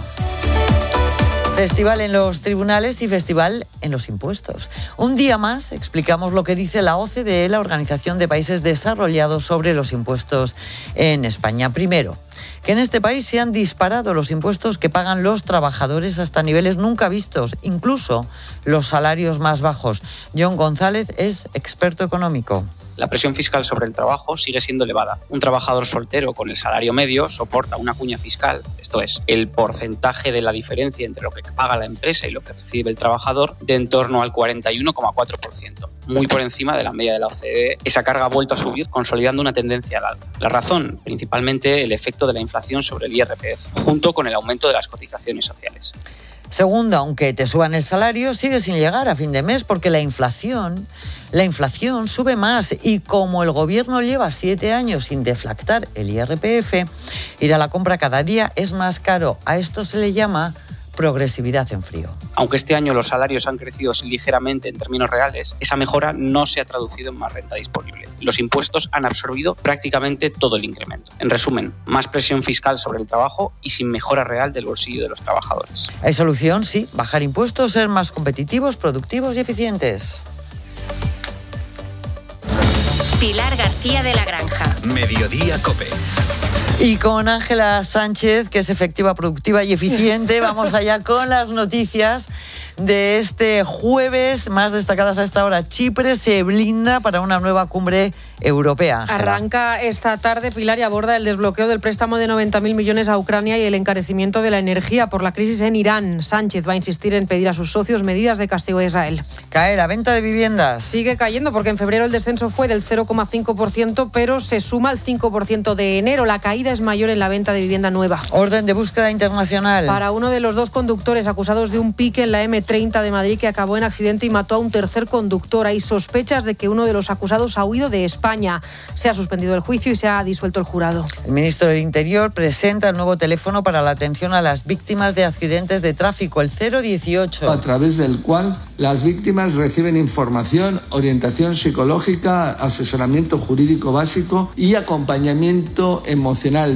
Festival en los tribunales y festival en los impuestos. Un día más explicamos lo que dice la OCDE, la Organización de Países Desarrollados, sobre los impuestos en España. Primero, que en este país se han disparado los impuestos que pagan los trabajadores hasta niveles nunca vistos, incluso los salarios más bajos. John González es experto económico. La presión fiscal sobre el trabajo sigue siendo elevada. Un trabajador soltero con el salario medio soporta una cuña fiscal, esto es, el porcentaje de la diferencia entre lo que paga la empresa y lo que recibe el trabajador, de en torno al 41,4%, muy por encima de la media de la OCDE. Esa carga ha vuelto a subir, consolidando una tendencia al alza. La razón, principalmente el efecto de la inflación sobre el IRPF, junto con el aumento de las cotizaciones sociales. Segundo, aunque te suban el salario, sigue sin llegar a fin de mes porque la inflación sube más y como el gobierno lleva 7 años sin deflactar el IRPF, ir a la compra cada día es más caro. A esto se le llama progresividad en frío. Aunque este año los salarios han crecido ligeramente en términos reales, esa mejora no se ha traducido en más renta disponible. Los impuestos han absorbido prácticamente todo el incremento. En resumen, más presión fiscal sobre el trabajo y sin mejora real del bolsillo de los trabajadores. Hay solución, sí, bajar impuestos, ser más competitivos, productivos y eficientes. Pilar García de la Granja. Mediodía COPE. Y con Ángela Sánchez, que es efectiva, productiva y eficiente, vamos allá con las noticias de este jueves, más destacadas a esta hora. Chipre se blinda para una nueva cumbre europea. Ángela. Arranca esta tarde, Pilar, y aborda el desbloqueo del préstamo de 90.000 millones a Ucrania y el encarecimiento de la energía por la crisis en Irán. Sánchez va a insistir en pedir a sus socios medidas de castigo a Israel. Cae la venta de viviendas. Sigue cayendo porque en febrero el descenso fue del 0,5%, pero se suma al 5% de enero. La caída es mayor en la venta de vivienda nueva. Orden de búsqueda internacional. Para uno de los dos conductores acusados de un pique en la M30 de Madrid que acabó en accidente y mató a un tercer conductor. Hay sospechas de que uno de los acusados ha huido de España. Se ha suspendido el juicio y se ha disuelto el jurado. El ministro del Interior presenta el nuevo teléfono para la atención a las víctimas de accidentes de tráfico, el 018. A través del cual las víctimas reciben información, orientación psicológica, asesoramiento jurídico básico y acompañamiento emocional.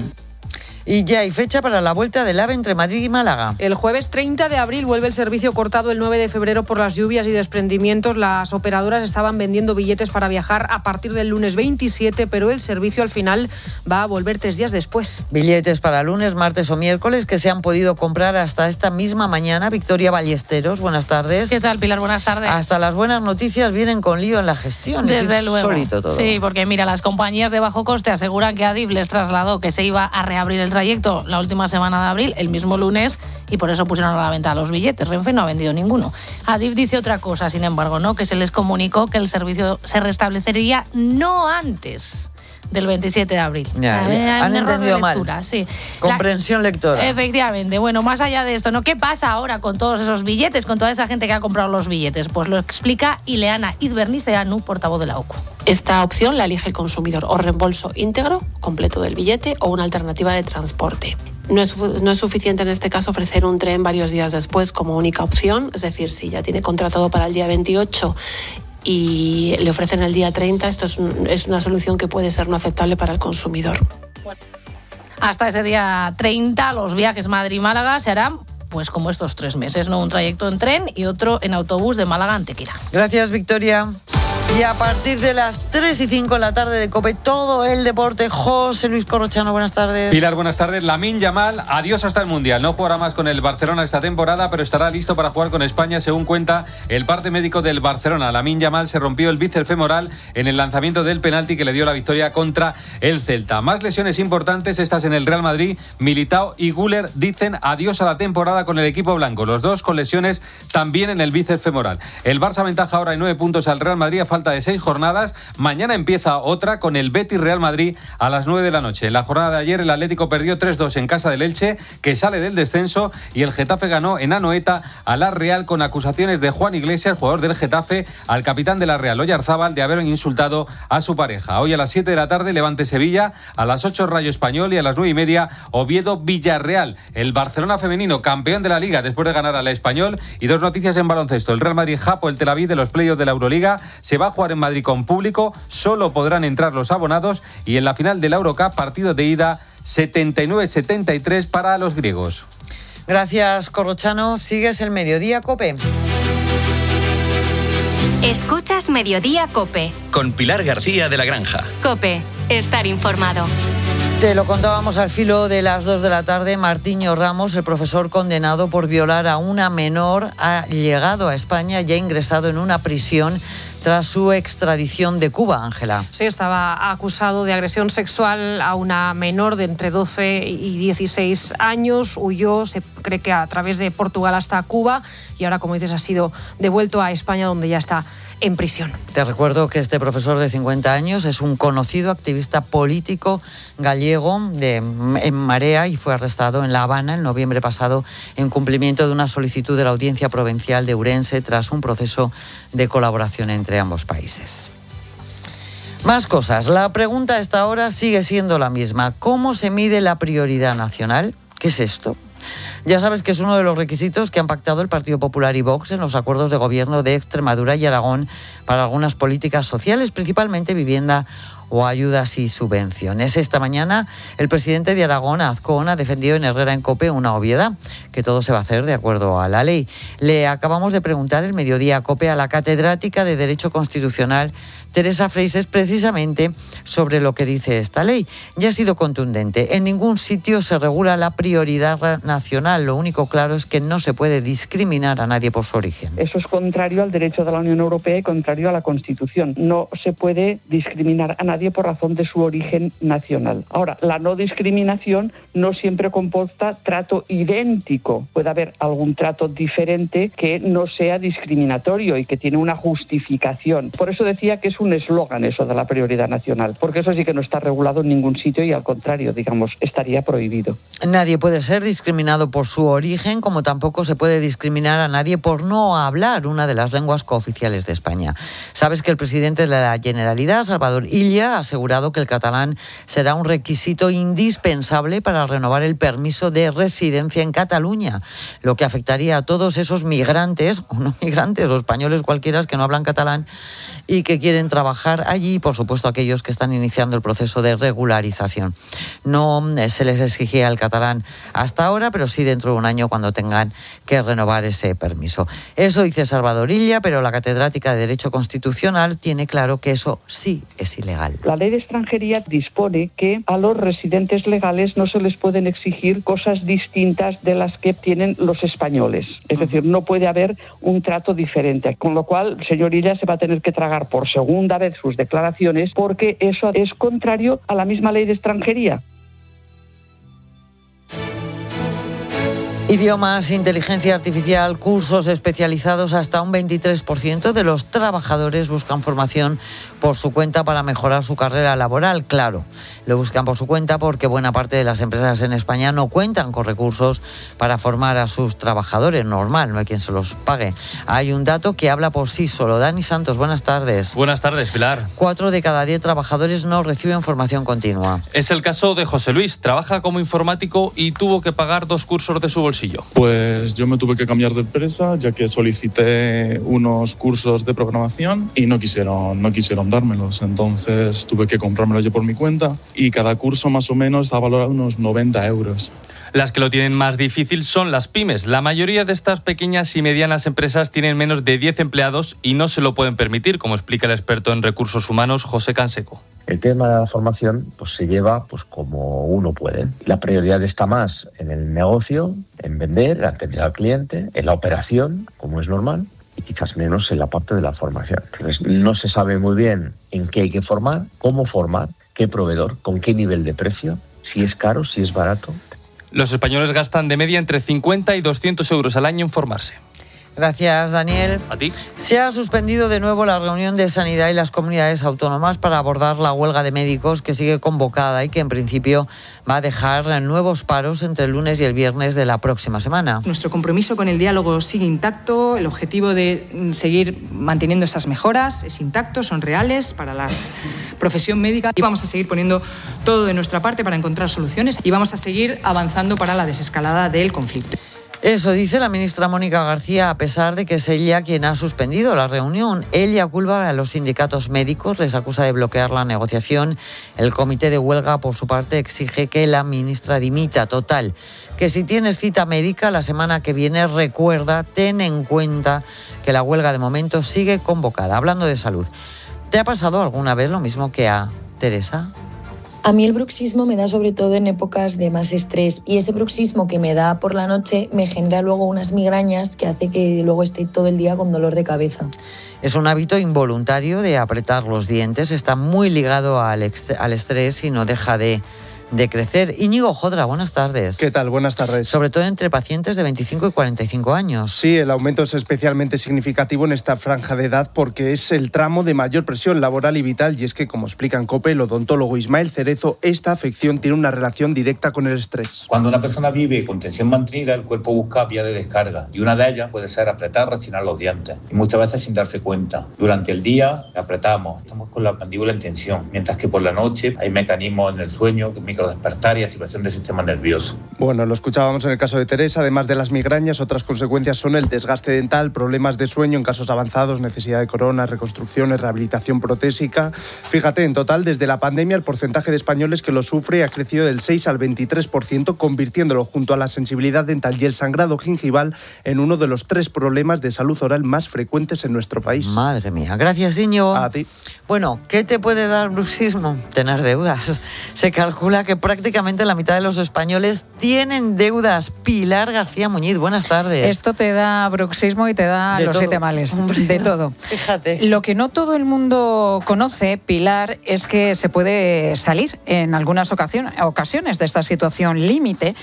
Y ya hay fecha para la vuelta del AVE entre Madrid y Málaga. El jueves 30 de abril vuelve el servicio cortado el 9 de febrero por las lluvias y desprendimientos. Las operadoras estaban vendiendo billetes para viajar a partir del lunes 27, pero el servicio al final va a volver 3 días después. Billetes para lunes, martes o miércoles que se han podido comprar hasta esta misma mañana. Victoria Ballesteros, buenas tardes. ¿Qué tal, Pilar? Buenas tardes. Hasta las buenas noticias vienen con lío en la gestión. Desde luego. Insólito todo. Sí, porque mira, las compañías de bajo coste aseguran que Adif les trasladó que se iba a reabrir el trayecto la última semana de abril, el mismo lunes, y por eso pusieron a la venta los billetes. Renfe no ha vendido ninguno. Adif dice otra cosa, sin embargo, ¿no? Que se les comunicó que el servicio se restablecería no antes del 27 de abril. Han entendido mal. Sí. Comprensión lectora. Efectivamente. Bueno, más allá de esto, ¿no? ¿Qué pasa ahora con todos esos billetes, con toda esa gente que ha comprado los billetes? Pues lo explica Ileana Izberniceanu, portavoz de la OCU. Esta opción la elige el consumidor, o reembolso íntegro, completo del billete, o una alternativa de transporte. No es suficiente en este caso ofrecer un tren varios días después como única opción, es decir, si ya tiene contratado para el día 28 y le ofrecen el día 30, esto es una solución que puede ser no aceptable para el consumidor. Hasta ese día 30 los viajes Madrid-Málaga se harán pues como estos 3 meses, ¿no? Un trayecto en tren y otro en autobús de Málaga a Antequera. Gracias, Victoria. Y a partir de las 3 y 5 en la tarde de COPE, todo el deporte. José Luis Corrochano, buenas tardes. Pilar, buenas tardes. Lamine Yamal, adiós hasta el Mundial. No jugará más con el Barcelona esta temporada, pero estará listo para jugar con España, según cuenta el parte médico del Barcelona. Lamine Yamal se rompió el bíceps femoral en el lanzamiento del penalti que le dio la victoria contra el Celta. Más lesiones importantes, estas en el Real Madrid. Militao y Güler dicen adiós a la temporada con el equipo blanco. Los dos con lesiones también en el bíceps femoral. El Barça aventaja ahora en 9 puntos al Real Madrid a falta de 6 jornadas. Mañana empieza otra con el Betis Real Madrid a las 9 de la noche. En la jornada de ayer el Atlético perdió 3-2 en casa del Elche, que sale del descenso, y el Getafe ganó en Anoeta a la Real con acusaciones de Juan Iglesias, jugador del Getafe, al capitán de la Real, Oyarzábal, de haber insultado a su pareja. Hoy a las 7 de la tarde Levante Sevilla, a las 8 Rayo Español y a las 9:30 Oviedo Villarreal. El Barcelona femenino campeón de la Liga después de ganar al Español. Y 2 noticias en baloncesto. El Real Madrid Japo el Tel Aviv de los playoffs de la Euroliga se va a jugar en Madrid con público, solo podrán entrar los abonados, y en la final de la Eurocup, partido de ida 79-73 para los griegos. Gracias, Corrochano. Sigues el Mediodía COPE. Escuchas Mediodía COPE. Con Pilar García de la Granja. COPE, estar informado. Te lo contábamos al filo de las 2 de la tarde. Martiño Ramos, el profesor condenado por violar a una menor, ha llegado a España y ha ingresado en una prisión tras su extradición de Cuba, Ángela. Sí, estaba acusado de agresión sexual a una menor de entre 12 y 16 años. Huyó, se cree que a través de Portugal hasta Cuba, y ahora, como dices, ha sido devuelto a España, donde ya está en prisión. Te recuerdo que este profesor de 50 años es un conocido activista político gallego en Marea, y fue arrestado en La Habana en noviembre pasado en cumplimiento de una solicitud de la Audiencia Provincial de Ourense tras un proceso de colaboración entre ambos países. Más cosas. La pregunta a esta hora sigue siendo la misma. ¿Cómo se mide la prioridad nacional? ¿Qué es esto? Ya sabes que es uno de los requisitos que han pactado el Partido Popular y Vox en los acuerdos de gobierno de Extremadura y Aragón para algunas políticas sociales, principalmente vivienda o ayudas y subvenciones. Esta mañana el presidente de Aragón, Azcón, ha defendido en Herrera en COPE una obviedad, que todo se va a hacer de acuerdo a la ley. Le acabamos de preguntar el Mediodía COPE a la catedrática de Derecho Constitucional Teresa Freixes, precisamente sobre lo que dice esta ley. Ya ha sido contundente. En ningún sitio se regula la prioridad nacional. Lo único claro es que no se puede discriminar a nadie por su origen. Eso es contrario al derecho de la Unión Europea y contrario a la Constitución. No se puede discriminar a nadie por razón de su origen nacional. Ahora, la no discriminación no siempre comporta trato idéntico. Puede haber algún trato diferente que no sea discriminatorio y que tiene una justificación. Por eso decía que es un eslogan eso de la prioridad nacional, porque eso sí que no está regulado en ningún sitio y al contrario, digamos, estaría prohibido. Nadie puede ser discriminado por su origen, como tampoco se puede discriminar a nadie por no hablar una de las lenguas cooficiales de España. Sabes que el presidente de la Generalitat, Salvador Illa, ha asegurado que el catalán será un requisito indispensable para renovar el permiso de residencia en Cataluña, lo que afectaría a todos esos migrantes, o no migrantes, o españoles cualquiera que no hablan catalán y que quieren trabajar allí, y por supuesto aquellos que están iniciando el proceso de regularización. No se les exigía el catalán hasta ahora, pero sí dentro de un año cuando tengan que renovar ese permiso. Eso dice Salvador Illa, pero la catedrática de Derecho Constitucional tiene claro que eso sí es ilegal. La ley de extranjería dispone que a los residentes legales no se les pueden exigir cosas distintas de las que tienen los españoles. Es decir, no puede haber un trato diferente. Con lo cual, el señor Illa se va a tener que tragar por segunda vez sus declaraciones porque eso es contrario a la misma ley de extranjería. Idiomas, inteligencia artificial, cursos especializados. Hasta un 23% de los trabajadores buscan formación por su cuenta para mejorar su carrera laboral. Claro, lo buscan por su cuenta porque buena parte de las empresas en España no cuentan con recursos para formar a sus trabajadores. Normal, no hay quien se los pague. Hay un dato que habla por sí solo. Dani Santos, buenas tardes. Buenas tardes, Pilar. 4 de cada 10 trabajadores no reciben formación continua. Es el caso de José Luis. Trabaja como informático y tuvo que pagar 2 cursos de su bolsillo. Pues yo me tuve que cambiar de empresa ya que solicité unos cursos de programación y no quisieron dármelos. Entonces tuve que comprármelos yo por mi cuenta y cada curso más o menos está valorado unos 90 euros. Las que lo tienen más difícil son las pymes. La mayoría de estas pequeñas y medianas empresas tienen menos de 10 empleados y no se lo pueden permitir, como explica el experto en recursos humanos José Canseco. El tema de la formación se lleva como uno puede. La prioridad está más en el negocio, en vender, en atender al cliente, en la operación, como es normal, y quizás menos en la parte de la formación. Entonces, no se sabe muy bien en qué hay que formar, cómo formar, qué proveedor, con qué nivel de precio, si es caro, si es barato. Los españoles gastan de media entre 50 y 200 euros al año en formarse. Gracias, Daniel. ¿A ti? Se ha suspendido de nuevo la reunión de Sanidad y las comunidades autónomas para abordar la huelga de médicos que sigue convocada y que en principio va a dejar nuevos paros entre el lunes y el viernes de la próxima semana. Nuestro compromiso con el diálogo sigue intacto, el objetivo de seguir manteniendo esas mejoras es intacto, son reales para la profesión médica y vamos a seguir poniendo todo de nuestra parte para encontrar soluciones y vamos a seguir avanzando para la desescalada del conflicto. Eso dice la ministra Mónica García, a pesar de que es ella quien ha suspendido la reunión. Ella culpa a los sindicatos médicos, les acusa de bloquear la negociación. El comité de huelga, por su parte, exige que la ministra dimita. Total, que si tienes cita médica la semana que viene, recuerda, ten en cuenta que la huelga de momento sigue convocada. Hablando de salud, ¿te ha pasado alguna vez lo mismo que a Teresa? A mí el bruxismo me da sobre todo en épocas de más estrés y ese bruxismo que me da por la noche me genera luego unas migrañas que hace que luego esté todo el día con dolor de cabeza. Es un hábito involuntario de apretar los dientes, está muy ligado al estrés y no deja de crecer. Íñigo Jodra, buenas tardes. ¿Qué tal? Buenas tardes. Sobre todo entre pacientes de 25 y 45 años. Sí, el aumento es especialmente significativo en esta franja de edad porque es el tramo de mayor presión laboral y vital y es que, como explica en COPE el odontólogo Ismael Cerezo, esta afección tiene una relación directa con el estrés. Cuando una persona vive con tensión mantenida, el cuerpo busca vía de descarga y una de ellas puede ser apretar, rechinar los dientes y muchas veces sin darse cuenta. Durante el día apretamos, estamos con la mandíbula en tensión, mientras que por la noche hay mecanismos en el sueño, microdespertar y activación del sistema nervioso. Bueno, lo escuchábamos en el caso de Teresa. Además de las migrañas, otras consecuencias son el desgaste dental, problemas de sueño en casos avanzados, necesidad de coronas, reconstrucciones, rehabilitación protésica. Fíjate, en total, desde la pandemia, el porcentaje de españoles que lo sufre ha crecido del 6 al 23%, convirtiéndolo junto a la sensibilidad dental y el sangrado gingival en uno de los 3 problemas de salud oral más frecuentes en nuestro país. Madre mía, gracias, Íñigo. A ti. Bueno, ¿qué te puede dar bruxismo? Tener deudas. Se calcula que prácticamente la mitad de los españoles tienen deudas. Pilar García Muñiz, buenas tardes. Esto te da bruxismo y te da De los todo. 7 males, de todo. Fíjate. Lo que no todo el mundo conoce, Pilar, es que se puede salir en algunas ocasiones de esta situación límite,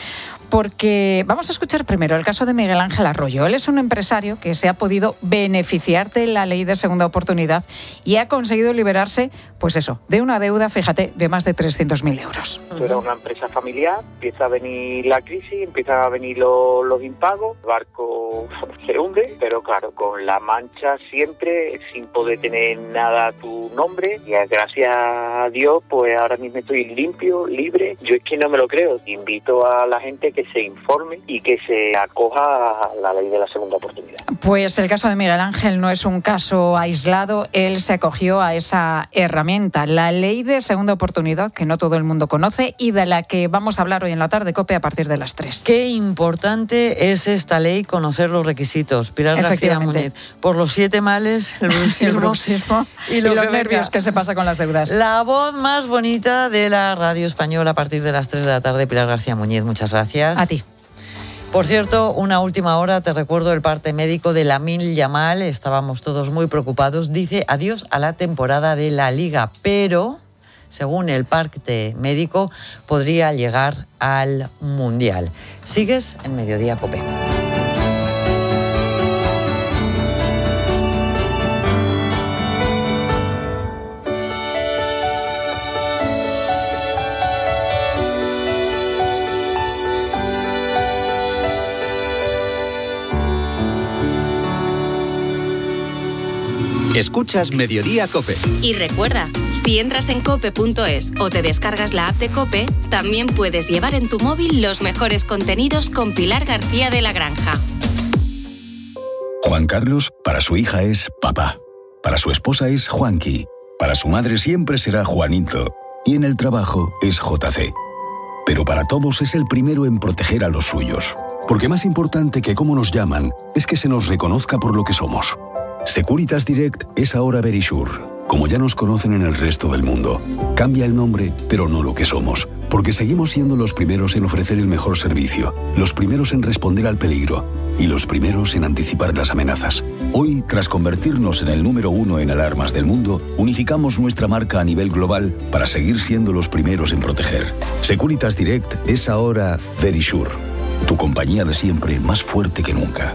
porque vamos a escuchar primero el caso de Miguel Ángel Arroyo. Él es un empresario que se ha podido beneficiar de la ley de segunda oportunidad y ha conseguido liberarse, pues eso, de una deuda, fíjate, de más de 300.000 euros. Era una empresa familiar, empieza a venir la crisis, empiezan a venir los impagos, el barco se hunde, pero claro, con la mancha siempre, sin poder tener nada a tu nombre, y gracias a Dios, pues ahora mismo estoy limpio, libre. Yo es que no me lo creo. Invito a la gente que se informe y que se acoja a la ley de la segunda oportunidad. Pues el caso de Miguel Ángel no es un caso aislado, él se acogió a esa herramienta, la ley de segunda oportunidad, que no todo el mundo conoce y de la que vamos a hablar hoy en la tarde, COPE, a partir de las 3. Qué importante es esta ley, conocer los requisitos. Pilar García Muñiz, por los 7 males, el bruxismo y los nervios que se pasa con las deudas. La voz más bonita de la radio española a partir de las 3 de la tarde, Pilar García Muñiz, muchas gracias. A ti. Por cierto, una última hora, te recuerdo el parte médico de Lamine Yamal, estábamos todos muy preocupados, dice adiós a la temporada de la Liga, pero, según el parte médico, podría llegar al Mundial. Sigues en Mediodía COPE. Escuchas Mediodía COPE. Y recuerda, si entras en cope.es o te descargas la app de COPE, también puedes llevar en tu móvil los mejores contenidos con Pilar García de la Granja. Juan Carlos, para su hija es papá. Para su esposa es Juanqui. Para su madre siempre será Juanito. Y en el trabajo es JC. Pero para todos es el primero en proteger a los suyos. Porque más importante que cómo nos llaman es que se nos reconozca por lo que somos. Securitas Direct es ahora Verisure, como ya nos conocen en el resto del mundo. Cambia el nombre, pero no lo que somos, porque seguimos siendo los primeros en ofrecer el mejor servicio, los primeros en responder al peligro y los primeros en anticipar las amenazas. Hoy, tras convertirnos en el número 1 en alarmas del mundo, unificamos nuestra marca a nivel global para seguir siendo los primeros en proteger. Securitas Direct es ahora Verisure, tu compañía de siempre más fuerte que nunca.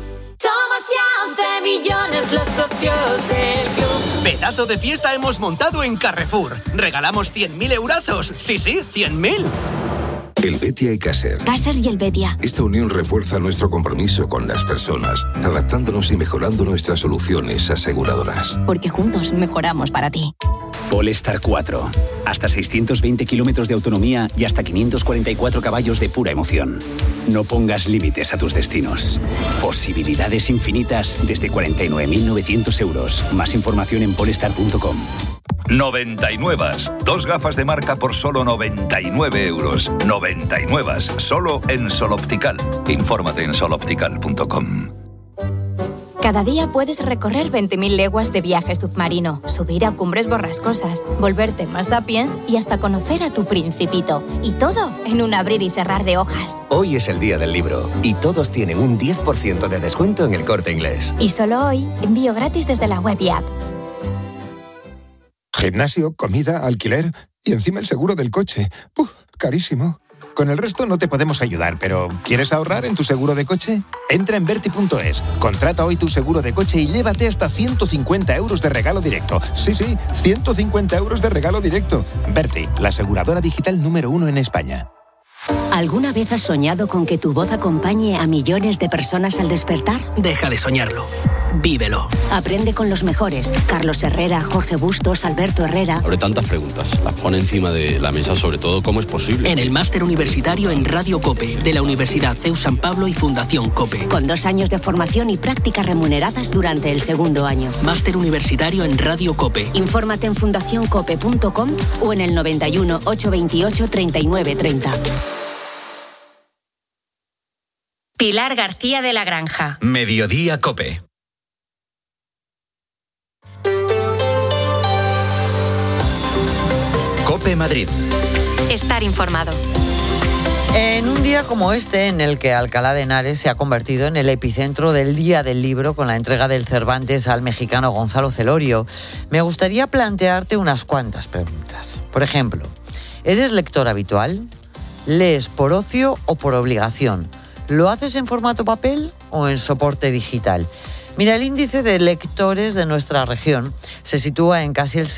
Millones los socios del club. Pedazo de fiesta hemos montado en Carrefour. Regalamos 100.000 eurazos. Sí, 100.000. El Betia y Caser. Caser y el Betia. Esta unión refuerza nuestro compromiso con las personas, adaptándonos y mejorando nuestras soluciones aseguradoras. Porque juntos mejoramos para ti. Polestar 4. Hasta 620 kilómetros de autonomía y hasta 544 caballos de pura emoción. No pongas límites a tus destinos. Posibilidades infinitas desde 49.900 euros. Más información en polestar.com. 99. 2 gafas de marca por solo 99 euros. 99. Solo en Sol Optical. Infórmate en soloptical.com. Cada día puedes recorrer 20.000 leguas de viaje submarino, subir a cumbres borrascosas, volverte más sapiens y hasta conocer a tu principito. Y todo en un abrir y cerrar de hojas. Hoy es el día del libro y todos tienen un 10% de descuento en El Corte Inglés. Y solo hoy, envío gratis desde la web y app. Gimnasio, comida, alquiler y encima el seguro del coche. Carísimo. Con el resto no te podemos ayudar, pero ¿quieres ahorrar en tu seguro de coche? Entra en Verti.es, contrata hoy tu seguro de coche y llévate hasta 150 euros de regalo directo. Sí, 150 euros de regalo directo. Verti, la aseguradora digital número 1 en España. ¿Alguna vez has soñado con que tu voz acompañe a millones de personas al despertar? Deja de soñarlo. Vívelo. Aprende con los mejores. Carlos Herrera, Jorge Bustos, Alberto Herrera. Abre tantas preguntas. Las pone encima de la mesa, sobre todo, ¿cómo es posible? En el máster universitario en Radio COPE, de la Universidad CEU San Pablo y Fundación COPE. Con 2 años de formación y prácticas remuneradas durante el segundo año. Máster universitario en Radio COPE. Infórmate en fundacioncope.com o en el 91 828 3930. Pilar García de la Granja. Mediodía COPE. COPE Madrid. Estar informado. En un día como este, en el que Alcalá de Henares se ha convertido en el epicentro del Día del Libro con la entrega del Cervantes al mexicano Gonzalo Celorio, me gustaría plantearte unas cuantas preguntas. Por ejemplo, ¿eres lector habitual? ¿Lees por ocio o por obligación? ¿Lo haces en formato papel o en soporte digital? Mira, el índice de lectores de nuestra región se sitúa en casi el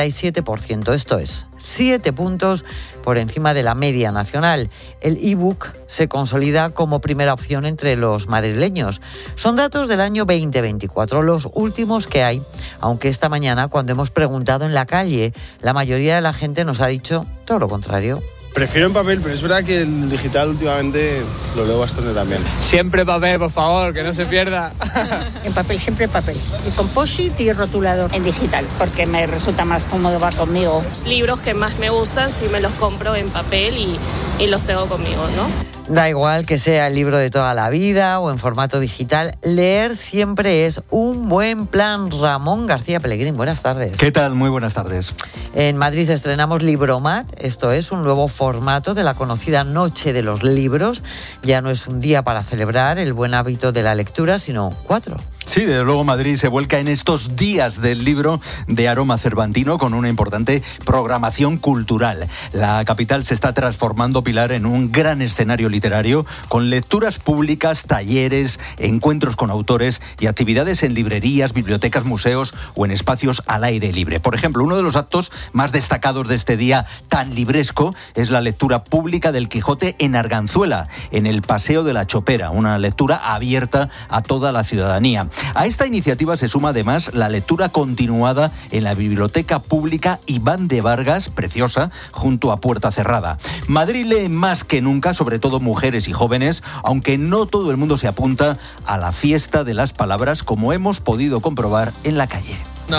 77%, esto es, 7 puntos por encima de la media nacional. El ebook se consolida como primera opción entre los madrileños. Son datos del año 2024, los últimos que hay, aunque esta mañana, cuando hemos preguntado en la calle, la mayoría de la gente nos ha dicho todo lo contrario. Prefiero en papel, pero es verdad que el digital últimamente lo leo bastante también. Siempre papel, por favor, que no se pierda. En papel, siempre papel. Y con post-it y rotulador. En digital, porque me resulta más cómodo, va conmigo. Los libros que más me gustan, sí me los compro en papel y los tengo conmigo, ¿no? Da igual que sea el libro de toda la vida o en formato digital, leer siempre es un buen plan. Ramón García Pellegrín, buenas tardes. ¿Qué tal? Muy buenas tardes. En Madrid estrenamos Libromat, esto es un nuevo formato de la conocida Noche de los Libros. Ya no es un día para celebrar el buen hábito de la lectura, sino 4. Sí, desde luego Madrid se vuelca en estos días del libro de aroma cervantino con una importante programación cultural. La capital se está transformando, Pilar, en un gran escenario literario con lecturas públicas, talleres, encuentros con autores y actividades en librerías, bibliotecas, museos o en espacios al aire libre. Por ejemplo, uno de los actos más destacados de este día tan libresco es la lectura pública del Quijote en Arganzuela, en el Paseo de la Chopera, una lectura abierta a toda la ciudadanía. A esta iniciativa se suma además la lectura continuada en la Biblioteca Pública Iván de Vargas, preciosa, junto a puerta cerrada. Madrid lee más que nunca, sobre todo mujeres y jóvenes, aunque no todo el mundo se apunta a la fiesta de las palabras, como hemos podido comprobar en la calle.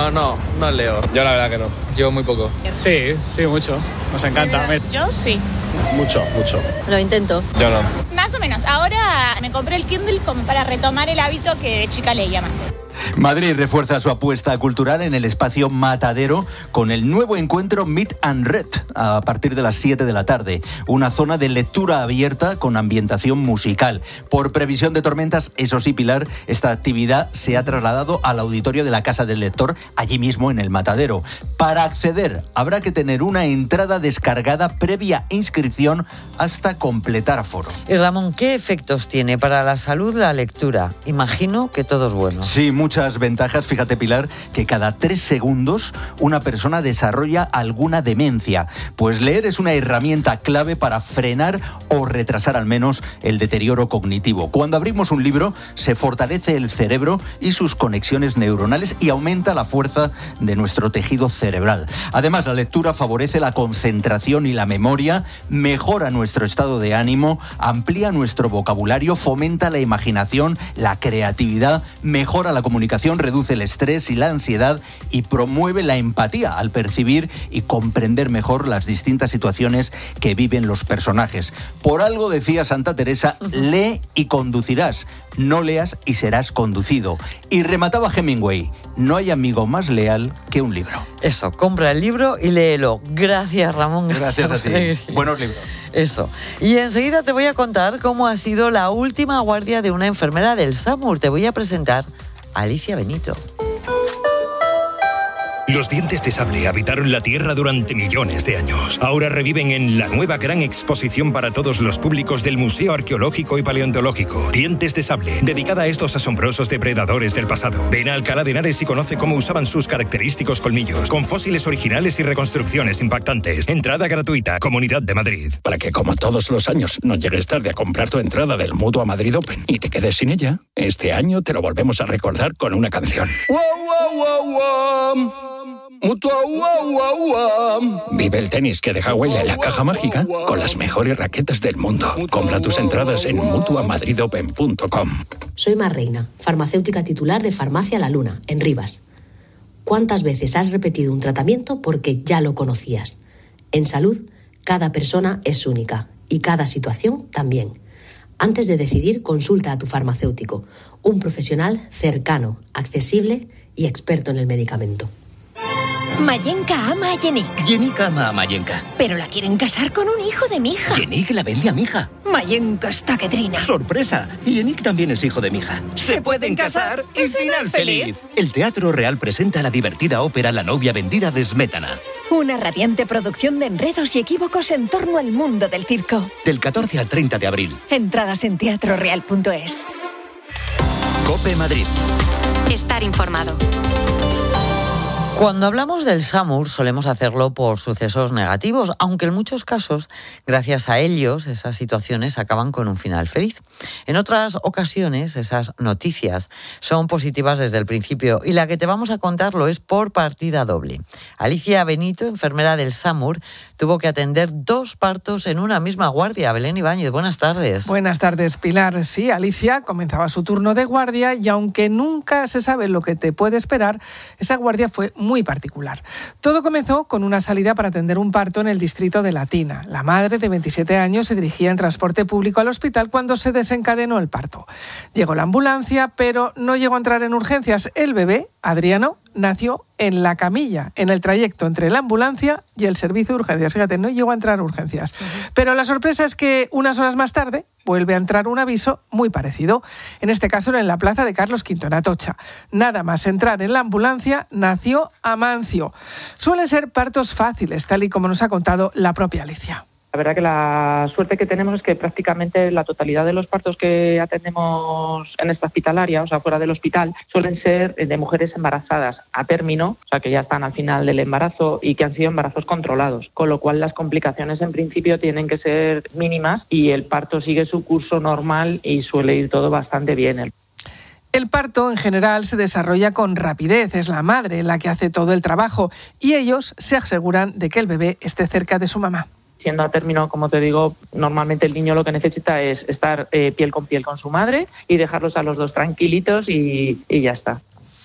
No leo. Yo la verdad que no. Yo muy poco. Sí, mucho. Nos encanta. Yo sí. Mucho. Lo intento. Yo no. Más o menos. Ahora me compré el Kindle como para retomar el hábito que de chica leía más. Madrid refuerza su apuesta cultural en el espacio Matadero con el nuevo encuentro Meet and Read a partir de las 7 de la tarde. Una zona de lectura abierta con ambientación musical. Por previsión de tormentas, eso sí, Pilar, esta actividad se ha trasladado al auditorio de la Casa del Lector, allí mismo en el Matadero. Para acceder habrá que tener una entrada descargada previa inscripción hasta completar aforo. Y Ramón, ¿qué efectos tiene para la salud la lectura? Imagino que todo es bueno. Sí, muchas ventajas. Fíjate, Pilar, que cada 3 segundos una persona desarrolla alguna demencia. Pues leer es una herramienta clave para frenar o retrasar al menos el deterioro cognitivo. Cuando abrimos un libro, se fortalece el cerebro y sus conexiones neuronales y aumenta la fuerza de nuestro tejido cerebral. Además, la lectura favorece la concentración y la memoria, mejora nuestro estado de ánimo, amplía nuestro vocabulario, fomenta la imaginación, la creatividad, mejora la comunicación, reduce el estrés y la ansiedad y promueve la empatía al percibir y comprender mejor las distintas situaciones que viven los personajes. Por algo decía Santa Teresa, lee y conducirás, no leas y serás conducido. Y remataba Hemingway, no hay amigo más leal que un libro. Eso, compra el libro y léelo. Gracias, Ramón. Gracias a ti. Buenos libros. Eso. Y enseguida te voy a contar cómo ha sido la última guardia de una enfermera del SAMUR. Te voy a presentar a Alicia Benito. Los dientes de sable habitaron la Tierra durante millones de años. Ahora reviven en la nueva gran exposición para todos los públicos del Museo Arqueológico y Paleontológico. Dientes de sable, dedicada a estos asombrosos depredadores del pasado. Ven a Alcalá de Henares y conoce cómo usaban sus característicos colmillos, con fósiles originales y reconstrucciones impactantes. Entrada gratuita, Comunidad de Madrid. Para que, como todos los años, no llegues tarde a comprar tu entrada del Mutua Madrid Open y te quedes sin ella, este año te lo volvemos a recordar con una canción. Mutua, Vive el tenis que deja huella en la caja mágica con las mejores raquetas del mundo. Compra tus entradas en mutuamadridopen.com. Soy Mar Reina, farmacéutica titular de Farmacia La Luna, en Rivas. ¿Cuántas veces has repetido un tratamiento porque ya lo conocías? En salud, cada persona es única y cada situación también. Antes de decidir, consulta a tu farmacéutico, un profesional cercano, accesible y experto en el medicamento. Mayenka ama a Yenik. Yenik ama a Mayenka. Pero la quieren casar con un hijo de Mija. Yenik la vende a Mija. Mayenka está que trina. ¡Sorpresa! Yenik también es hijo de Mija. ¡Se pueden casar y final feliz! El Teatro Real presenta la divertida ópera La novia vendida de Smetana. Una radiante producción de enredos y equívocos en torno al mundo del circo. Del 14 al 30 de abril. Entradas en teatroreal.es. COPE Madrid. Estar informado. Cuando hablamos del SAMUR solemos hacerlo por sucesos negativos, aunque en muchos casos, gracias a ellos, esas situaciones acaban con un final feliz. En otras ocasiones, esas noticias son positivas desde el principio y la que te vamos a contar lo es por partida doble. Alicia Benito, enfermera del SAMUR, tuvo que atender 2 partos en una misma guardia. Belén Ibáñez, buenas tardes. Buenas tardes, Pilar. Sí, Alicia comenzaba su turno de guardia y aunque nunca se sabe lo que te puede esperar, esa guardia fue muy particular. Todo comenzó con una salida para atender un parto en el distrito de Latina. La madre, de 27 años, se dirigía en transporte público al hospital cuando se desencadenó el parto. Llegó la ambulancia, pero no llegó a entrar en urgencias. El bebé, Adriano, nació en la camilla, en el trayecto entre la ambulancia y el servicio de urgencias. Fíjate, no llegó a entrar a urgencias. Pero la sorpresa es que unas horas más tarde vuelve a entrar un aviso muy parecido. En este caso era en la plaza de Carlos V, en Atocha. Nada más entrar en la ambulancia, nació Amancio. Suelen ser partos fáciles, tal y como nos ha contado la propia Alicia. La verdad que la suerte que tenemos es que prácticamente la totalidad de los partos que atendemos en esta hospitalaria, o sea, fuera del hospital, suelen ser de mujeres embarazadas a término, o sea, que ya están al final del embarazo y que han sido embarazos controlados, con lo cual las complicaciones en principio tienen que ser mínimas y el parto sigue su curso normal y suele ir todo bastante bien. El parto en general se desarrolla con rapidez, es la madre la que hace todo el trabajo y ellos se aseguran de que el bebé esté cerca de su mamá. Siendo a término, como te digo, normalmente el niño lo que necesita es estar piel con su madre y dejarlos a los dos tranquilitos y ya está.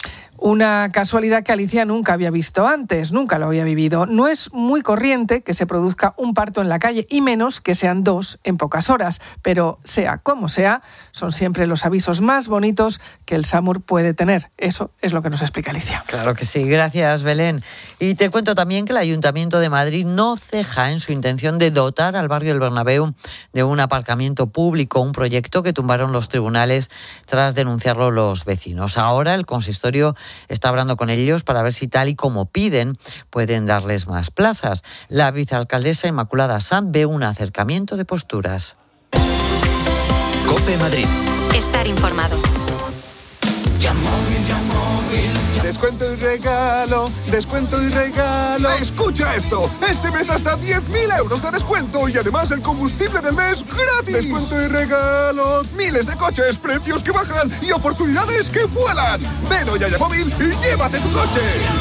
Una casualidad que Alicia nunca había visto antes, nunca lo había vivido. No es muy corriente que se produzca un parto en la calle y menos que sean 2 en pocas horas, pero sea como sea, son siempre los avisos más bonitos que el SAMUR puede tener. Eso es lo que nos explica Alicia. Claro que sí, gracias Belén. Y te cuento también que el Ayuntamiento de Madrid no ceja en su intención de dotar al barrio del Bernabéu de un aparcamiento público, un proyecto que tumbaron los tribunales tras denunciarlo los vecinos. Ahora el consistorio está hablando con ellos para ver si, tal y como piden, pueden darles más plazas. La vicealcaldesa Inmaculada Sanz ve un acercamiento de posturas. COPE Madrid. Estar informado. Descuento y regalo, descuento y regalo. ¡Escucha esto! Este mes hasta 10.000 euros de descuento y además el combustible del mes gratis. Descuento y regalo, miles de coches, precios que bajan y oportunidades que vuelan. Ven hoy a Yamóvil y llévate tu coche.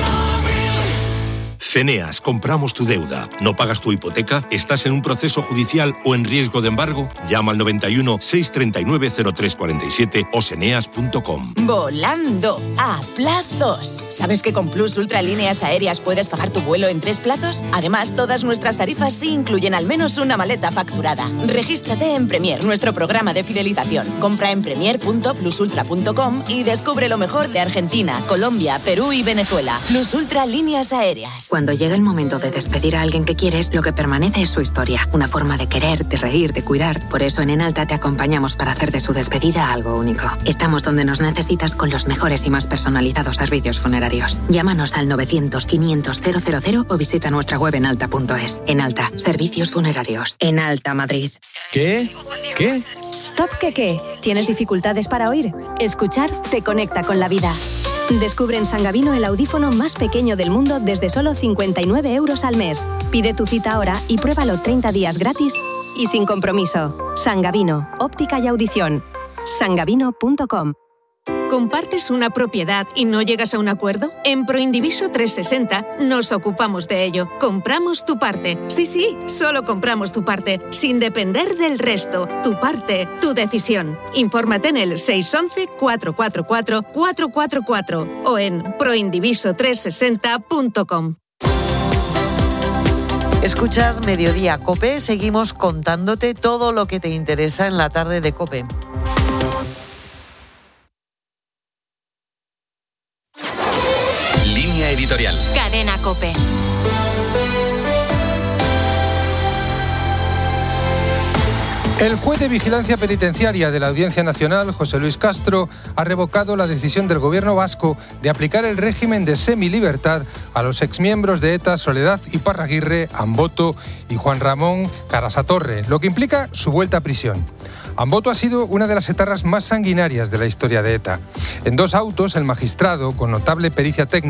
Seneas, compramos tu deuda. ¿No pagas tu hipoteca? ¿Estás en un proceso judicial o en riesgo de embargo? Llama al 91 639 0347 o seneas.com. Volando a plazos. ¿Sabes que con Plus Ultra Líneas Aéreas puedes pagar tu vuelo en 3 plazos? Además, todas nuestras tarifas sí incluyen al menos una maleta facturada. Regístrate en Premier, nuestro programa de fidelización. Compra en premier.plusultra.com y descubre lo mejor de Argentina, Colombia, Perú y Venezuela. Plus Ultra Líneas Aéreas. Cuando Cuando llega el momento de despedir a alguien que quieres, lo que permanece es su historia, una forma de querer, de reír, de cuidar. Por eso en Enalta te acompañamos para hacer de su despedida algo único. Estamos donde nos necesitas con los mejores y más personalizados servicios funerarios. Llámanos al 900-500-000 o visita nuestra web enalta.es. Enalta, servicios funerarios. Enalta Madrid. ¿Qué? Stop ¿Qué? ¿Tienes dificultades para oír? Escuchar te conecta con la vida. Descubre en Sangavino el audífono más pequeño del mundo desde solo 59 € al mes. Pide tu cita ahora y pruébalo 30 días gratis y sin compromiso. Sangavino, óptica y audición. sangavino.com. ¿Compartes una propiedad y no llegas a un acuerdo? En Proindiviso 360 nos ocupamos de ello. Compramos tu parte. Sí, solo compramos tu parte, sin depender del resto. Tu parte, tu decisión. Infórmate en el 611-444-444 o en proindiviso360.com. Escuchas Mediodía COPE, seguimos contándote todo lo que te interesa en la tarde de COPE. Línea editorial. Cadena COPE. El juez de vigilancia penitenciaria de la Audiencia Nacional, José Luis Castro, ha revocado la decisión del gobierno vasco de aplicar el régimen de semilibertad a los exmiembros de ETA Soledad Iparraguirre, Amboto y Juan Ramón Carasatorre, lo que implica su vuelta a prisión. Amboto ha sido una de las etarras más sanguinarias de la historia de ETA. En 2 autos, el magistrado, con notable pericia técnica,